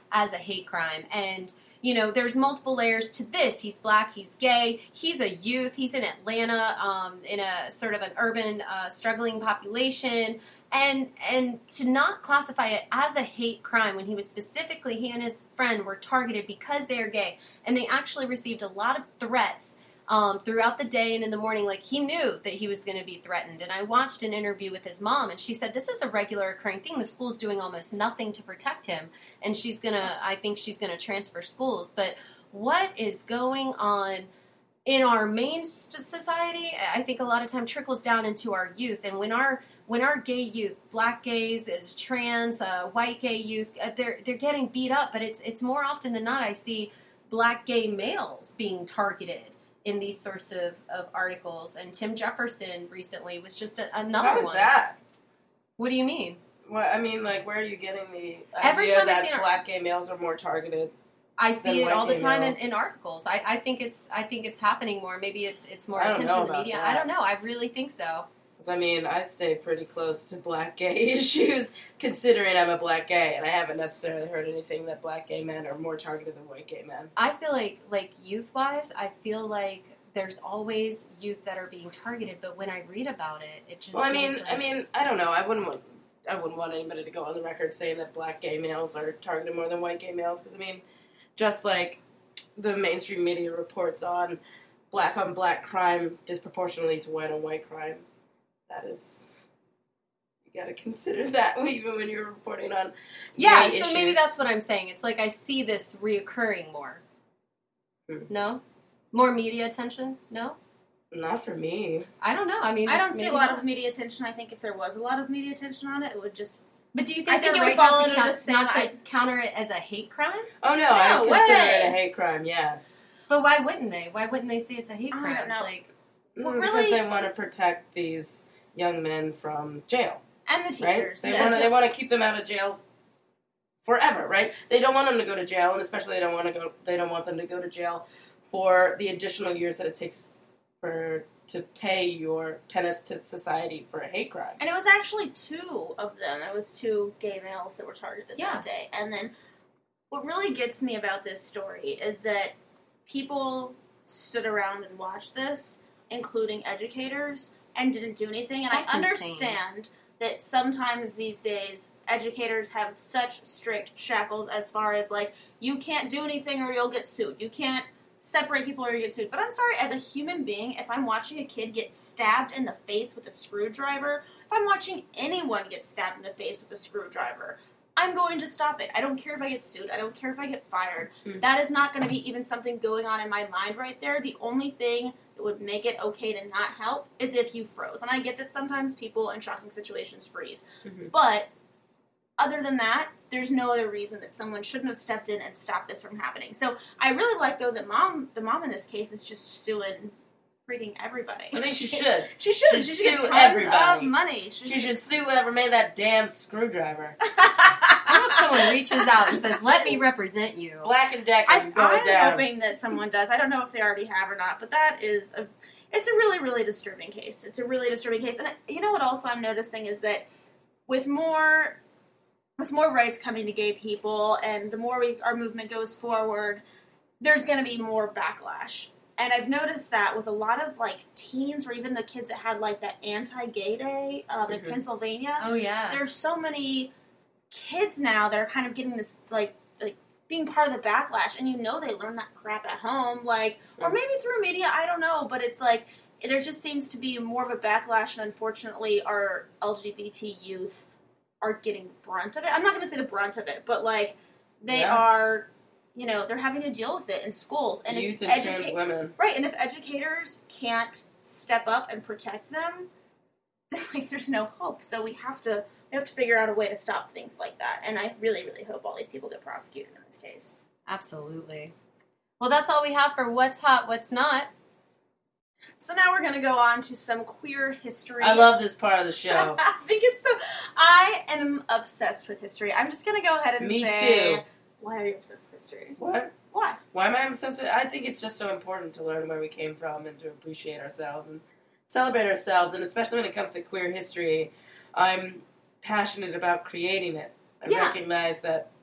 Speaker 3: as a hate crime. And, you know, there's multiple layers to this. He's black, he's gay, he's a youth, he's in Atlanta, um, in a sort of an urban, uh, struggling population. And and to not classify it as a hate crime when he was specifically, he and his friend were targeted because they are gay. And they actually received a lot of threats um, throughout the day and in the morning. Like, he knew that he was going to be threatened. And I watched an interview with his mom, and she said, this is a regular occurring thing. The school's doing almost nothing to protect him. And she's going to, I think she's going to transfer schools. But what is going on in our main society, I think a lot of time trickles down into our youth. And when our when our gay youth, black gays, trans, uh, white gay youth, uh, they're they're getting beat up, but it's it's more often than not I see black gay males being targeted in these sorts of, of articles. And Tim Jefferson recently was just a, another
Speaker 2: How is
Speaker 3: one.
Speaker 2: that?
Speaker 3: What do you mean?
Speaker 2: Well, I mean, like, where are you getting the
Speaker 3: Every
Speaker 2: idea
Speaker 3: time I
Speaker 2: that
Speaker 3: see an-
Speaker 2: black gay males are more targeted?
Speaker 3: I
Speaker 2: than
Speaker 3: see it
Speaker 2: white
Speaker 3: all the
Speaker 2: gay
Speaker 3: time in,
Speaker 2: males?
Speaker 3: in articles. I, I think it's I think it's happening more. Maybe it's it's more
Speaker 2: I don't
Speaker 3: attention
Speaker 2: know
Speaker 3: in the
Speaker 2: about
Speaker 3: media.
Speaker 2: that.
Speaker 3: I don't know. I really think so.
Speaker 2: 'Cause, I mean, I stay pretty close to black gay issues, considering I'm a black gay, and I haven't necessarily heard anything that black gay men are more targeted than white gay men.
Speaker 3: I feel like like youth wise, I feel like there's always youth that are being targeted. But when I read about it, it just
Speaker 2: Well, I
Speaker 3: seems
Speaker 2: mean,
Speaker 3: like,
Speaker 2: I mean, I don't know. I wouldn't want, I wouldn't want anybody to go on the record saying that black gay males are targeted more than white gay males. Because I mean, just like the mainstream media reports on black on black crime disproportionately to white on white crime, that is, you got to consider that even when you're reporting on
Speaker 3: yeah.
Speaker 2: gay
Speaker 3: So maybe
Speaker 2: issues.
Speaker 3: that's what I'm saying. It's like I see this reoccurring more.
Speaker 2: Hmm.
Speaker 3: No, more media attention. No,
Speaker 2: Not for me.
Speaker 3: I don't know. I mean,
Speaker 1: I don't see a
Speaker 3: maybe
Speaker 1: lot
Speaker 3: not.
Speaker 1: of media attention. I think if there was a lot of media attention on it, it would just.
Speaker 3: But do you think
Speaker 1: I think
Speaker 3: they're
Speaker 1: it would
Speaker 3: right
Speaker 1: fall
Speaker 3: not to,
Speaker 1: under
Speaker 3: count,
Speaker 1: the same.
Speaker 3: not to
Speaker 1: I-
Speaker 3: counter it as a hate crime?
Speaker 2: Oh no, I
Speaker 1: No
Speaker 2: consider
Speaker 1: way.
Speaker 2: it a hate crime. Yes.
Speaker 3: But why wouldn't they? Why wouldn't they say it's a hate
Speaker 1: I
Speaker 3: crime?
Speaker 1: don't know.
Speaker 3: Like,
Speaker 1: Well,
Speaker 2: Mm,
Speaker 1: really-
Speaker 2: because they want to protect these young men from jail.
Speaker 1: And the
Speaker 2: Right?
Speaker 1: teachers.
Speaker 2: They
Speaker 1: yes.
Speaker 2: want to. They want to keep them out of jail forever, right? They don't want them to go to jail, and especially they don't want to go. They don't want them to go to jail for the additional years that it takes for to pay your penance to society for a hate crime.
Speaker 1: And it was actually two of them. It was two gay males that were targeted
Speaker 3: Yeah.
Speaker 1: that day. And then what really gets me about this story is that people stood around and watched this, including educators, and didn't do anything. And
Speaker 3: That's
Speaker 1: I
Speaker 3: insane.
Speaker 1: understand that sometimes these days educators have such strict shackles as far as, like, you can't do anything or you'll get sued. You can't separate people or you get sued. But I'm sorry, as a human being, if I'm watching a kid get stabbed in the face with a screwdriver, if I'm watching anyone get stabbed in the face with a screwdriver, I'm going to stop it. I don't care if I get sued. I don't care if I get fired.
Speaker 2: Mm.
Speaker 1: That is not going to be even something going on in my mind right there. The only thing that would make it okay to not help is if you froze. And I get that sometimes people in shocking situations freeze.
Speaker 2: Mhm.
Speaker 1: But other than that, there's no other reason that someone shouldn't have stepped in and stopped this from happening. So I really like, though, that mom, the mom in this case is just suing freaking everybody.
Speaker 2: I think she should.
Speaker 1: She should.
Speaker 2: She'd
Speaker 1: She should get
Speaker 2: sue
Speaker 1: tons
Speaker 2: everybody.
Speaker 1: of money.
Speaker 2: She should sue whoever made that damn screwdriver.
Speaker 3: I hope someone reaches out and says, "Let me represent you."
Speaker 2: Black and Decker,
Speaker 1: I,
Speaker 2: go
Speaker 1: I'm
Speaker 2: down.
Speaker 1: hoping that someone does. I don't know if they already have or not, but that is a. It's a really, really disturbing case. It's a really disturbing case, and you know what? Also, I'm noticing is that with more, with more rights coming to gay people, and the more we, our movement goes forward, there's going to be more backlash. And I've noticed that with a lot of, like, teens or even the kids that had, like, that anti-gay day um, in
Speaker 3: Mhm.
Speaker 1: Pennsylvania.
Speaker 3: Oh yeah.
Speaker 1: There's so many kids now that are kind of getting this, like, like being part of the backlash, and you know they learn that crap at home, like, or maybe through media, I don't know, but it's like, there just seems to be more of a backlash, and unfortunately our L G B T youth are getting the brunt of it. I'm not going to say the brunt of it, but, like, they
Speaker 2: Yeah.
Speaker 1: are, you know, they're having to deal with it in schools. And
Speaker 2: Youth
Speaker 1: if
Speaker 2: and
Speaker 1: educa-
Speaker 2: trans women.
Speaker 1: Right, and if educators can't step up and protect them, then, like, there's no hope. So we have to we have to figure out a way to stop things like that. And I really, really hope all these people get prosecuted in this case.
Speaker 3: Absolutely. Well, that's all we have for what's hot, what's not.
Speaker 1: So now we're going to go on to some queer history.
Speaker 2: I love this part of the show.
Speaker 1: I think it's so... I am obsessed with history. I'm just going to go ahead and
Speaker 2: Me
Speaker 1: say...
Speaker 2: too.
Speaker 1: Why are you obsessed with history?
Speaker 2: What?
Speaker 1: Why?
Speaker 2: Why am I obsessed with it? I think it's just so important to learn where we came from and to appreciate ourselves and celebrate ourselves, and especially when it comes to queer history, I'm passionate about creating it. I
Speaker 1: Yeah.
Speaker 2: recognize that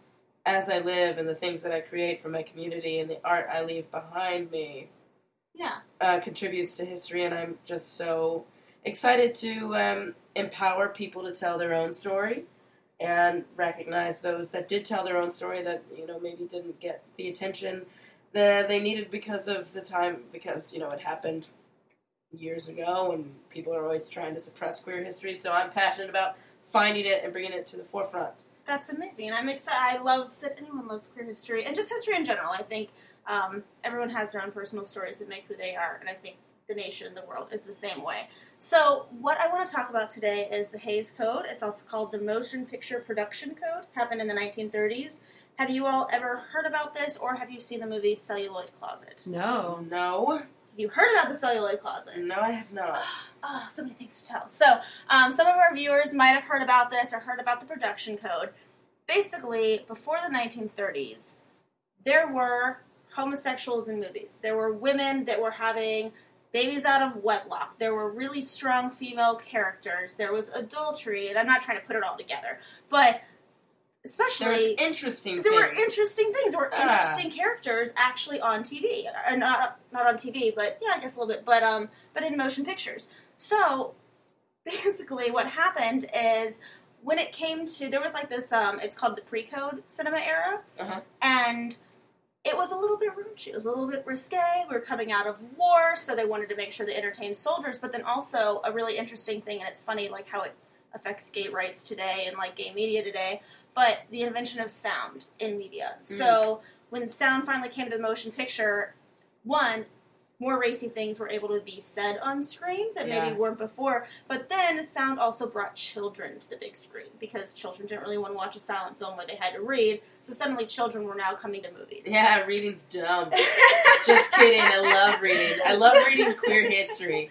Speaker 2: as I live and the things that I create for my community and the art I leave behind me
Speaker 1: Yeah.
Speaker 2: uh, contributes to history, and I'm just so excited to um, empower people to tell their own story and recognize those that did tell their own story that, you know, maybe didn't get the attention that they needed because of the time, because, you know, it happened years ago and people are always trying to suppress queer history, so I'm passionate about finding it and bringing it to the forefront.
Speaker 1: That's amazing. I'm excited. I love that anyone loves queer history and just history in general. I think um, everyone has their own personal stories that make who they are, and I think the nation, the world is the same way. So what I want to talk about today is the Hays Code. It's also called the Motion Picture Production Code. Happened in the nineteen thirties. Have you all ever heard about this, or have you seen the movie Celluloid Closet?
Speaker 2: No. No.
Speaker 1: Have you heard about the Celluloid Closet?
Speaker 2: No, I have not.
Speaker 1: Oh, so many things to tell. So, um, some of our viewers might have heard about this or heard about the production code. Basically, before the nineteen thirties, there were homosexuals in movies. There were women that were having babies out of wedlock. There were really strong female characters. There was adultery, and I'm not trying to put it all together, but especially...
Speaker 2: There was interesting
Speaker 1: There
Speaker 2: things.
Speaker 1: were interesting things. There were
Speaker 2: Ah.
Speaker 1: interesting characters actually on T V. Or not, not on T V, but yeah, I guess a little bit. But, um, but in motion pictures. So, basically what happened is when it came to... There was like this... Um, it's called the pre-code cinema era.
Speaker 2: Uh-huh.
Speaker 1: And... it was a little bit raunchy. It was a little bit risque. We were coming out of war, so they wanted to make sure they entertained soldiers. But then also a really interesting thing, and it's funny, like how it affects gay rights today and like gay media today. But the invention of sound in media.
Speaker 2: Mm.
Speaker 1: So when sound finally came to the motion picture, one, more racy things were able to be said on screen that
Speaker 2: Yeah.
Speaker 1: maybe weren't before. But then sound also brought children to the big screen because children didn't really want to watch a silent film where they had to read. So suddenly children were now coming to movies.
Speaker 2: Yeah, reading's dumb. Just kidding. I love reading. I love reading queer history.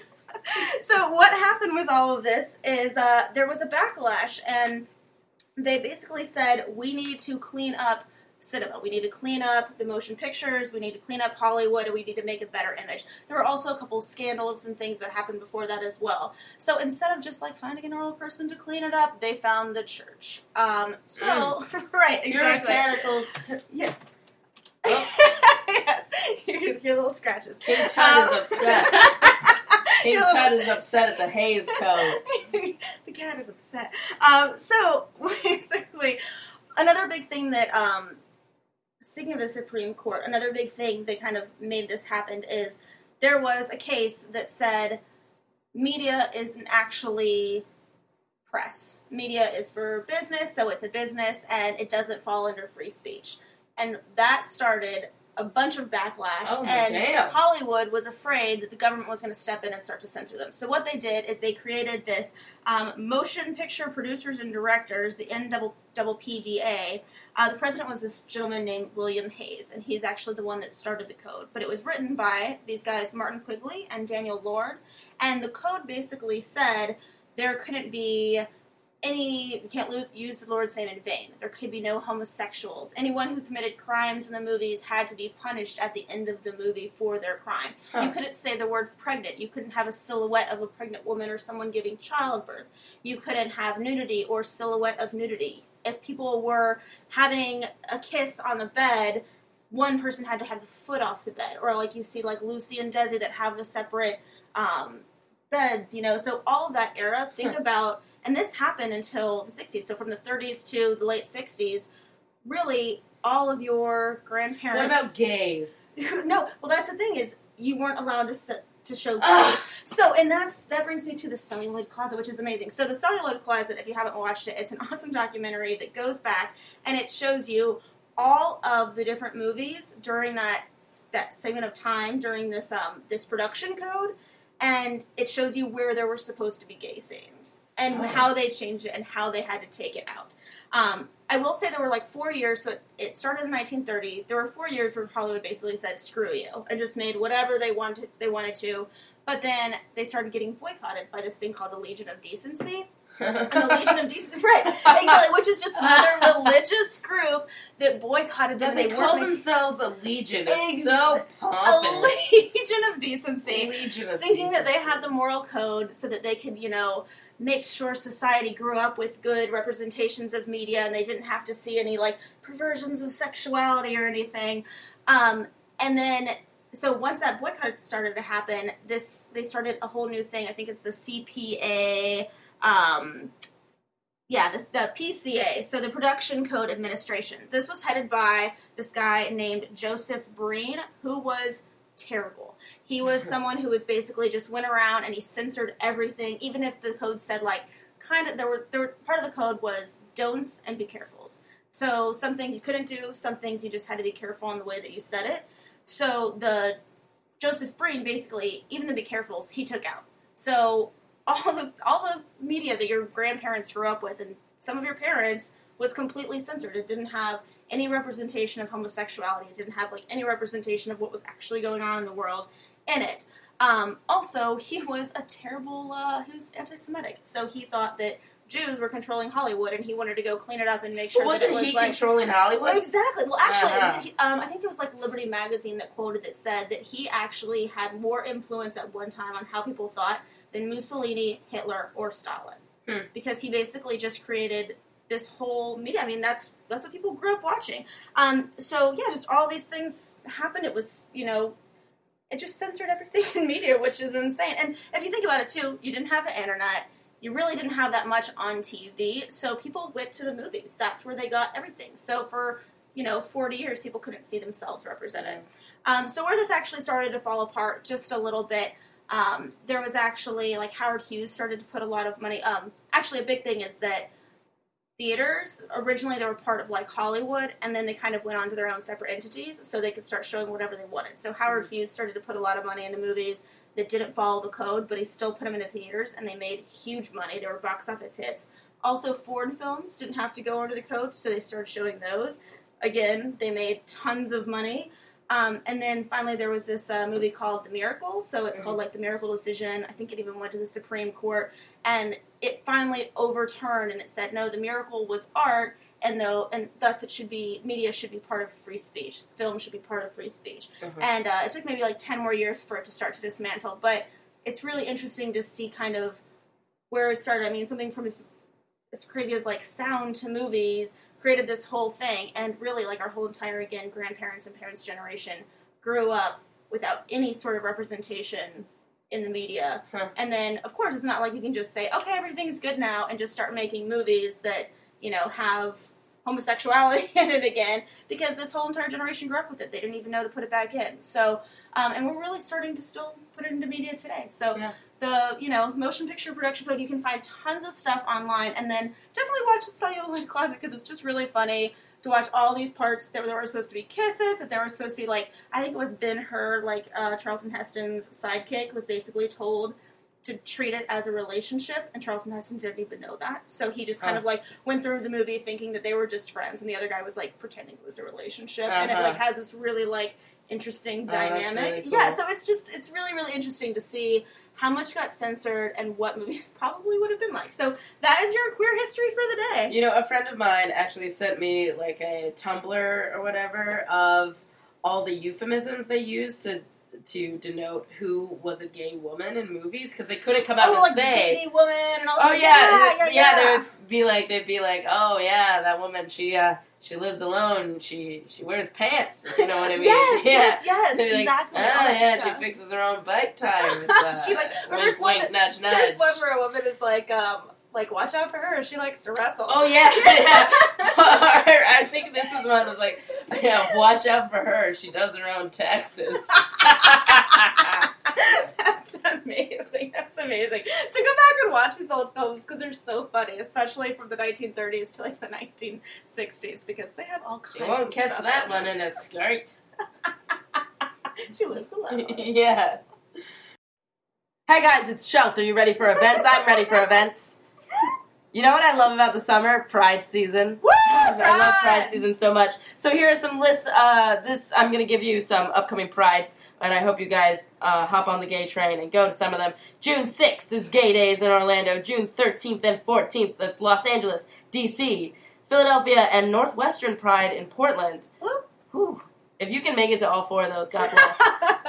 Speaker 1: So what happened with all of this is uh, there was a backlash, and they basically said, we need to clean up cinema. We need to clean up the motion pictures. We need to clean up Hollywood, and we need to make a better image. There were also a couple scandals and things that happened before that as well. So instead of just like finding a normal person to clean it up, they found the church. Um, so
Speaker 2: Mm.
Speaker 1: right, exactly.
Speaker 2: Puritanical.
Speaker 1: Yeah. Yes, your, your little scratches.
Speaker 2: King Tut
Speaker 1: Um,
Speaker 2: is upset. King
Speaker 1: Your
Speaker 2: Tut
Speaker 1: little-
Speaker 2: is upset at the Hays Code.
Speaker 1: The cat is upset. Um, so basically, another big thing that, um, speaking of the Supreme Court, another big thing that kind of made this happen is there was a case that said media isn't actually press. Media is for business, so it's a business, and it doesn't fall under free speech. And that started a bunch of backlash,
Speaker 2: Oh,
Speaker 1: and
Speaker 2: damn.
Speaker 1: Hollywood was afraid that the government was going to step in and start to censor them. So what they did is they created this um, Motion Picture Producers and Directors, the N double P D A. Uh, the president was this gentleman named William Hays, and he's actually the one that started the code. But it was written by these guys, Martin Quigley and Daniel Lord, and the code basically said there couldn't be any, you can't lo- use the Lord's name in vain. There could be no homosexuals. Anyone who committed crimes in the movies had to be punished at the end of the movie for their crime.
Speaker 2: Huh.
Speaker 1: You couldn't say the word pregnant. You couldn't have a silhouette of a pregnant woman or someone giving childbirth. You couldn't have nudity or silhouette of nudity. If people were having a kiss on the bed, one person had to have the foot off the bed. Or like you see like Lucy and Desi that have the separate um, beds, you know. So all of that era, think about... And this happened until the sixties. So from the thirties to the late sixties, really all of your grandparents...
Speaker 2: What about gays?
Speaker 1: No, well that's the thing is you weren't allowed to s- to show
Speaker 2: Ugh.
Speaker 1: gays. So, and that's that brings me to the Celluloid Closet, which is amazing. So the Celluloid Closet, if you haven't watched it, it's an awesome documentary that goes back and it shows you all of the different movies during that that segment of time during this um this production code, and it shows you where there were supposed to be gay scenes. And
Speaker 2: Oh.
Speaker 1: how they changed it and how they had to take it out. Um, I will say there were like four years, so it, it started in nineteen thirty. There were four years where Hollywood basically said, screw you, and just made whatever they wanted, they wanted to. But then they started getting boycotted by this thing called the Legion of Decency. And the Legion of Decency, right, exactly, which is just another religious group that boycotted them.
Speaker 2: That they,
Speaker 1: they
Speaker 2: call
Speaker 1: weren't making-
Speaker 2: themselves a legion. It's
Speaker 1: Ex-
Speaker 2: so
Speaker 1: a
Speaker 2: pompous.
Speaker 1: Legion of Decency.
Speaker 2: Legion of
Speaker 1: Thinking that they
Speaker 2: Decency.
Speaker 1: had the moral code so that they could, you know, make sure society grew up with good representations of media and they didn't have to see any, like, perversions of sexuality or anything. Um, and then, so once that boycott started to happen, this they started a whole new thing. I think it's the C P A, um, yeah, the, the P C A, so the Production Code Administration. This was headed by this guy named Joseph Breen, who was terrible. He was someone who was basically just went around and he censored everything, even if the code said, like, kind of, there were, there were, part of the code was don'ts and be carefuls. So some things you couldn't do, some things you just had to be careful in the way that you said it. So the, Joseph Breen, basically, even the be carefuls, he took out. So all the, all the media that your grandparents grew up with and some of your parents was completely censored. It didn't have any representation of homosexuality. It didn't have, like, any representation of what was actually going on in the world in it. Um, also, he was a terrible, uh, he was anti-Semitic. So he thought that Jews were controlling Hollywood, and he wanted to go clean it up and make sure
Speaker 2: but
Speaker 1: that it
Speaker 2: wasn't
Speaker 1: was,
Speaker 2: he
Speaker 1: like,
Speaker 2: controlling Hollywood?
Speaker 1: Exactly. Well, actually,
Speaker 2: Uh-huh.
Speaker 1: he, um, I think it was, like, Liberty Magazine that quoted that said that he actually had more influence at one time on how people thought than Mussolini, Hitler, or Stalin.
Speaker 2: Hmm.
Speaker 1: Because he basically just created this whole media. I mean, that's that's what people grew up watching. Um, so, yeah, just all these things happened. It was, you know, it just censored everything in media, which is insane. And if you think about it, too, you didn't have the internet. You really didn't have that much on T V. So people went to the movies. That's where they got everything. So for, you know, forty years, people couldn't see themselves represented. Um, so where this actually started to fall apart just a little bit, um, there was actually, like, Howard Hughes started to put a lot of money. Um, actually, a big thing is that theaters, originally they were part of, like, Hollywood, and then they kind of went on to their own separate entities so they could start showing whatever they wanted. So Howard Hughes started to put a lot of money into movies that didn't follow the code, but he still put them into theaters, and they made huge money. They were box office hits. Also, foreign films didn't have to go under the code, so they started showing those. Again, they made tons of money. Um, and then finally there was this uh, movie called The Miracle, so it's mm-hmm. called, like, The Miracle Decision. I think it even went to the Supreme Court, and it finally overturned, and it said, no, the miracle was art, and though, and thus it should be, media should be part of free speech. Film should be part of free speech. Mm-hmm. And uh, it took maybe, like, ten more years for it to start to dismantle, but it's really interesting to see kind of where it started. I mean, something from as, as crazy as, like, sound to movies created this whole thing, and really, like, our whole entire, again, grandparents and parents' generation grew up without any sort of representation in the media. Huh. And then, of course, it's not like you can just say, okay, everything's good now, and just start making movies that, you know, have homosexuality in it again, because this whole entire generation grew up with it. They didn't even know to put it back in. So, um, and we're really starting to still put it into media today. So, yeah. The, you know, motion picture production code, you can find tons of stuff online, and then definitely watch the Celluloid Closet, because it's just really funny to watch all these parts that there were supposed to be kisses, that there were supposed to be, like, I think it was Ben-Hur, like, uh, Charlton Heston's sidekick, was basically told to treat it as a relationship, and Charlton Heston didn't even know that. So he just kind oh. of, like, went through the movie thinking that they were just friends, and the other guy was, like, pretending it was a relationship, uh-huh. and it, like, has this really, like, interesting dynamic. Oh, really cool. Yeah, so it's just, it's really, really interesting to see how much got censored and what movies probably would have been like. So that is your queer history for the day.
Speaker 2: You know, a friend of mine actually sent me, like, a Tumblr or whatever of all the euphemisms they used to to denote who was a gay woman in movies, because they couldn't come out
Speaker 1: oh,
Speaker 2: and
Speaker 1: like
Speaker 2: say,
Speaker 1: baby woman and all
Speaker 2: oh
Speaker 1: that.
Speaker 2: yeah,
Speaker 1: Yeah, yeah,
Speaker 2: yeah,
Speaker 1: yeah.
Speaker 2: they would be like, they'd be like, oh yeah, that woman, she uh, she lives alone, she she wears pants, you know what I mean?
Speaker 1: yes,
Speaker 2: yeah.
Speaker 1: yes, yes,
Speaker 2: they'd be
Speaker 1: exactly.
Speaker 2: like, oh
Speaker 1: all
Speaker 2: yeah,
Speaker 1: stuff.
Speaker 2: she fixes her own bike tires. Uh,
Speaker 1: she like,
Speaker 2: wink,
Speaker 1: there's
Speaker 2: wink,
Speaker 1: one,
Speaker 2: nudge, nudge.
Speaker 1: There's one where a woman is like, um, like, watch out for her, she likes to wrestle.
Speaker 2: Oh, yeah, yeah. I think this is one was like, yeah, watch out for her, she does her own taxes.
Speaker 1: That's amazing, that's amazing. So go back and watch these old films, because they're so funny, especially from the nineteen thirties to, like, the nineteen sixties, because they have all kinds of stuff.
Speaker 2: You won't catch that one in a skirt.
Speaker 1: She lives alone.
Speaker 2: Yeah. Hey guys, it's Chelsea. Are you ready for events? I'm ready for events. You know what I love about the summer? Pride season.
Speaker 1: Woo!
Speaker 2: I love Pride season so much. So here are some lists. Uh, this I'm going to give you some upcoming Prides, and I hope you guys uh, hop on the gay train and go to some of them. June sixth is Gay Days in Orlando. June thirteenth and fourteenth, that's Los Angeles, D C Philadelphia, and Northwestern Pride in Portland. Woo. Whew. If you can make it to all four of those, God bless.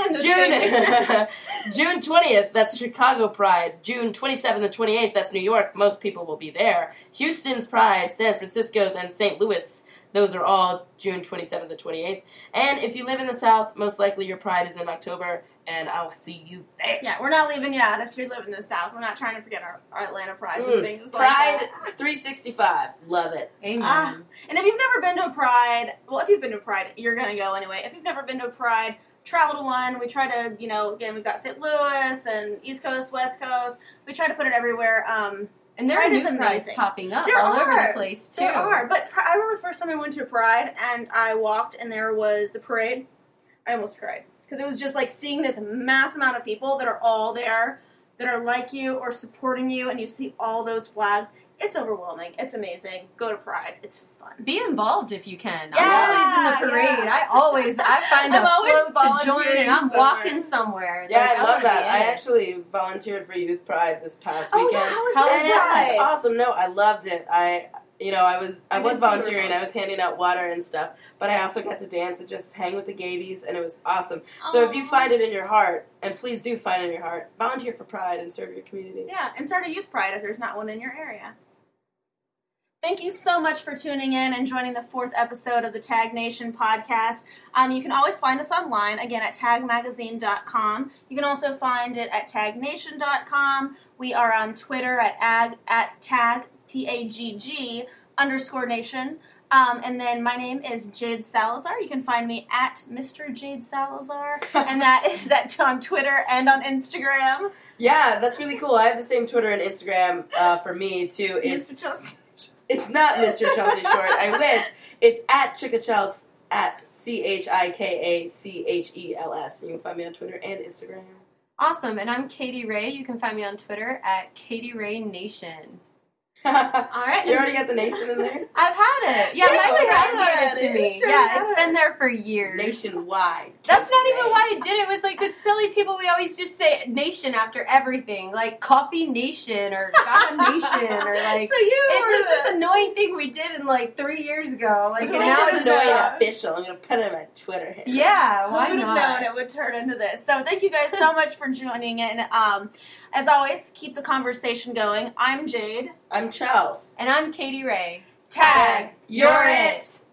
Speaker 1: in the city.
Speaker 2: June June twentieth, that's Chicago Pride. June twenty-seventh and twenty-eighth, that's New York. Most people will be there. Houston's Pride, San Francisco's, and Saint Louis. Those are all June twenty-seventh and twenty-eighth. And if you live in the South, most likely your Pride is in October, and I'll see you there.
Speaker 1: Yeah, we're not leaving you out if you live in the South. We're not trying to forget our, our Atlanta Pride
Speaker 2: Mm,
Speaker 1: and things
Speaker 2: Pride
Speaker 1: like that.
Speaker 2: three sixty-five. Love it.
Speaker 3: Amen.
Speaker 1: Ah, and if you've never been to a Pride, well, if you've been to a Pride, you're going to go anyway. If you've never been to a Pride, travel to one. We try to, you know, again, we've got Saint Louis and East Coast, West Coast. We try to put it everywhere. Um,
Speaker 3: And there are
Speaker 1: Pride
Speaker 3: new
Speaker 1: is
Speaker 3: prides
Speaker 1: amazing.
Speaker 3: popping up
Speaker 1: There
Speaker 3: all
Speaker 1: are.
Speaker 3: over the place, too.
Speaker 1: There are. But pr- I remember the first time I went to a Pride and I walked and there was the parade. I almost cried. Because it was just like seeing this mass amount of people that are all there, that are like you or supporting you, and you see all those flags. It's overwhelming. It's amazing. Go to Pride. It's fun.
Speaker 3: Be involved if you can.
Speaker 1: Yeah,
Speaker 3: I'm always in the parade.
Speaker 1: yeah.
Speaker 3: I always, I find
Speaker 1: I'm
Speaker 3: a
Speaker 1: always
Speaker 3: float to join
Speaker 1: volunteering
Speaker 3: and I'm
Speaker 1: somewhere.
Speaker 3: walking somewhere.
Speaker 2: Yeah,
Speaker 3: Like,
Speaker 2: I love
Speaker 3: wanna
Speaker 2: that.
Speaker 3: be
Speaker 2: I
Speaker 3: in it.
Speaker 2: actually volunteered for Youth Pride this past
Speaker 1: Oh, yeah,
Speaker 2: weekend.
Speaker 1: how was
Speaker 3: How
Speaker 1: that?
Speaker 3: was
Speaker 2: And it
Speaker 3: that?
Speaker 2: was awesome. No, I loved it. I, you know, I was I,
Speaker 1: I
Speaker 2: was
Speaker 1: did see you were
Speaker 2: volunteering. I was handing out water and stuff, but I also got to dance and just hang with the gabies, and it was awesome. So if you
Speaker 1: Aw.
Speaker 2: find it in your heart, and please do find it in your heart, volunteer for Pride and serve your community.
Speaker 1: Yeah, and start a Youth Pride if there's not one in your area. Thank you so much for tuning in and joining the fourth episode of the Tag Nation podcast. Um, you can always find us online, again, at tag magazine dot com. You can also find it at tag nation dot com. We are on Twitter at, ag, at tag, T A G G, underscore nation. Um, and then my name is Jade Salazar. You can find me at Mister Jade Salazar. And that is at, on Twitter and on Instagram.
Speaker 2: Yeah, that's really cool. I have the same Twitter and Instagram uh, for me, too. It's
Speaker 1: Mister Chelsea.
Speaker 2: It's not Mister Chelsea Short. I wish. It's at Chickachels, at C H I K A C H E L S. You can find me on Twitter and Instagram.
Speaker 3: Awesome. And I'm Katie Ray. You can find me on Twitter at Katie Ray Nation.
Speaker 1: All right.
Speaker 2: You already got the nation in there?
Speaker 3: I've had it. Yeah,
Speaker 1: Sure,
Speaker 3: my
Speaker 1: you had
Speaker 3: friend gave it
Speaker 1: it.
Speaker 3: to me.
Speaker 1: Sure,
Speaker 3: yeah,
Speaker 1: you
Speaker 3: it's
Speaker 1: had
Speaker 3: been there for years.
Speaker 2: Nationwide.
Speaker 3: That's not even why I did it. It was like the silly people, we always just say nation after everything. Like Coffee Nation or God Nation or like.
Speaker 1: So you
Speaker 3: it
Speaker 1: were
Speaker 3: was
Speaker 1: the-
Speaker 3: this annoying thing we did in like three years ago. Like,
Speaker 2: It's
Speaker 3: and
Speaker 2: now
Speaker 3: now
Speaker 2: it's
Speaker 3: it's
Speaker 2: annoying
Speaker 3: uh,
Speaker 2: official. I'm going to put it on my Twitter handle.
Speaker 3: Yeah,
Speaker 1: Who
Speaker 3: why
Speaker 1: would have
Speaker 3: not?
Speaker 1: known it would turn into this? So thank you guys so much for joining in. Um, as always, keep the conversation going. I'm Jade.
Speaker 2: I'm Charles.
Speaker 3: And I'm Katie Ray.
Speaker 1: Tag,
Speaker 2: You're it.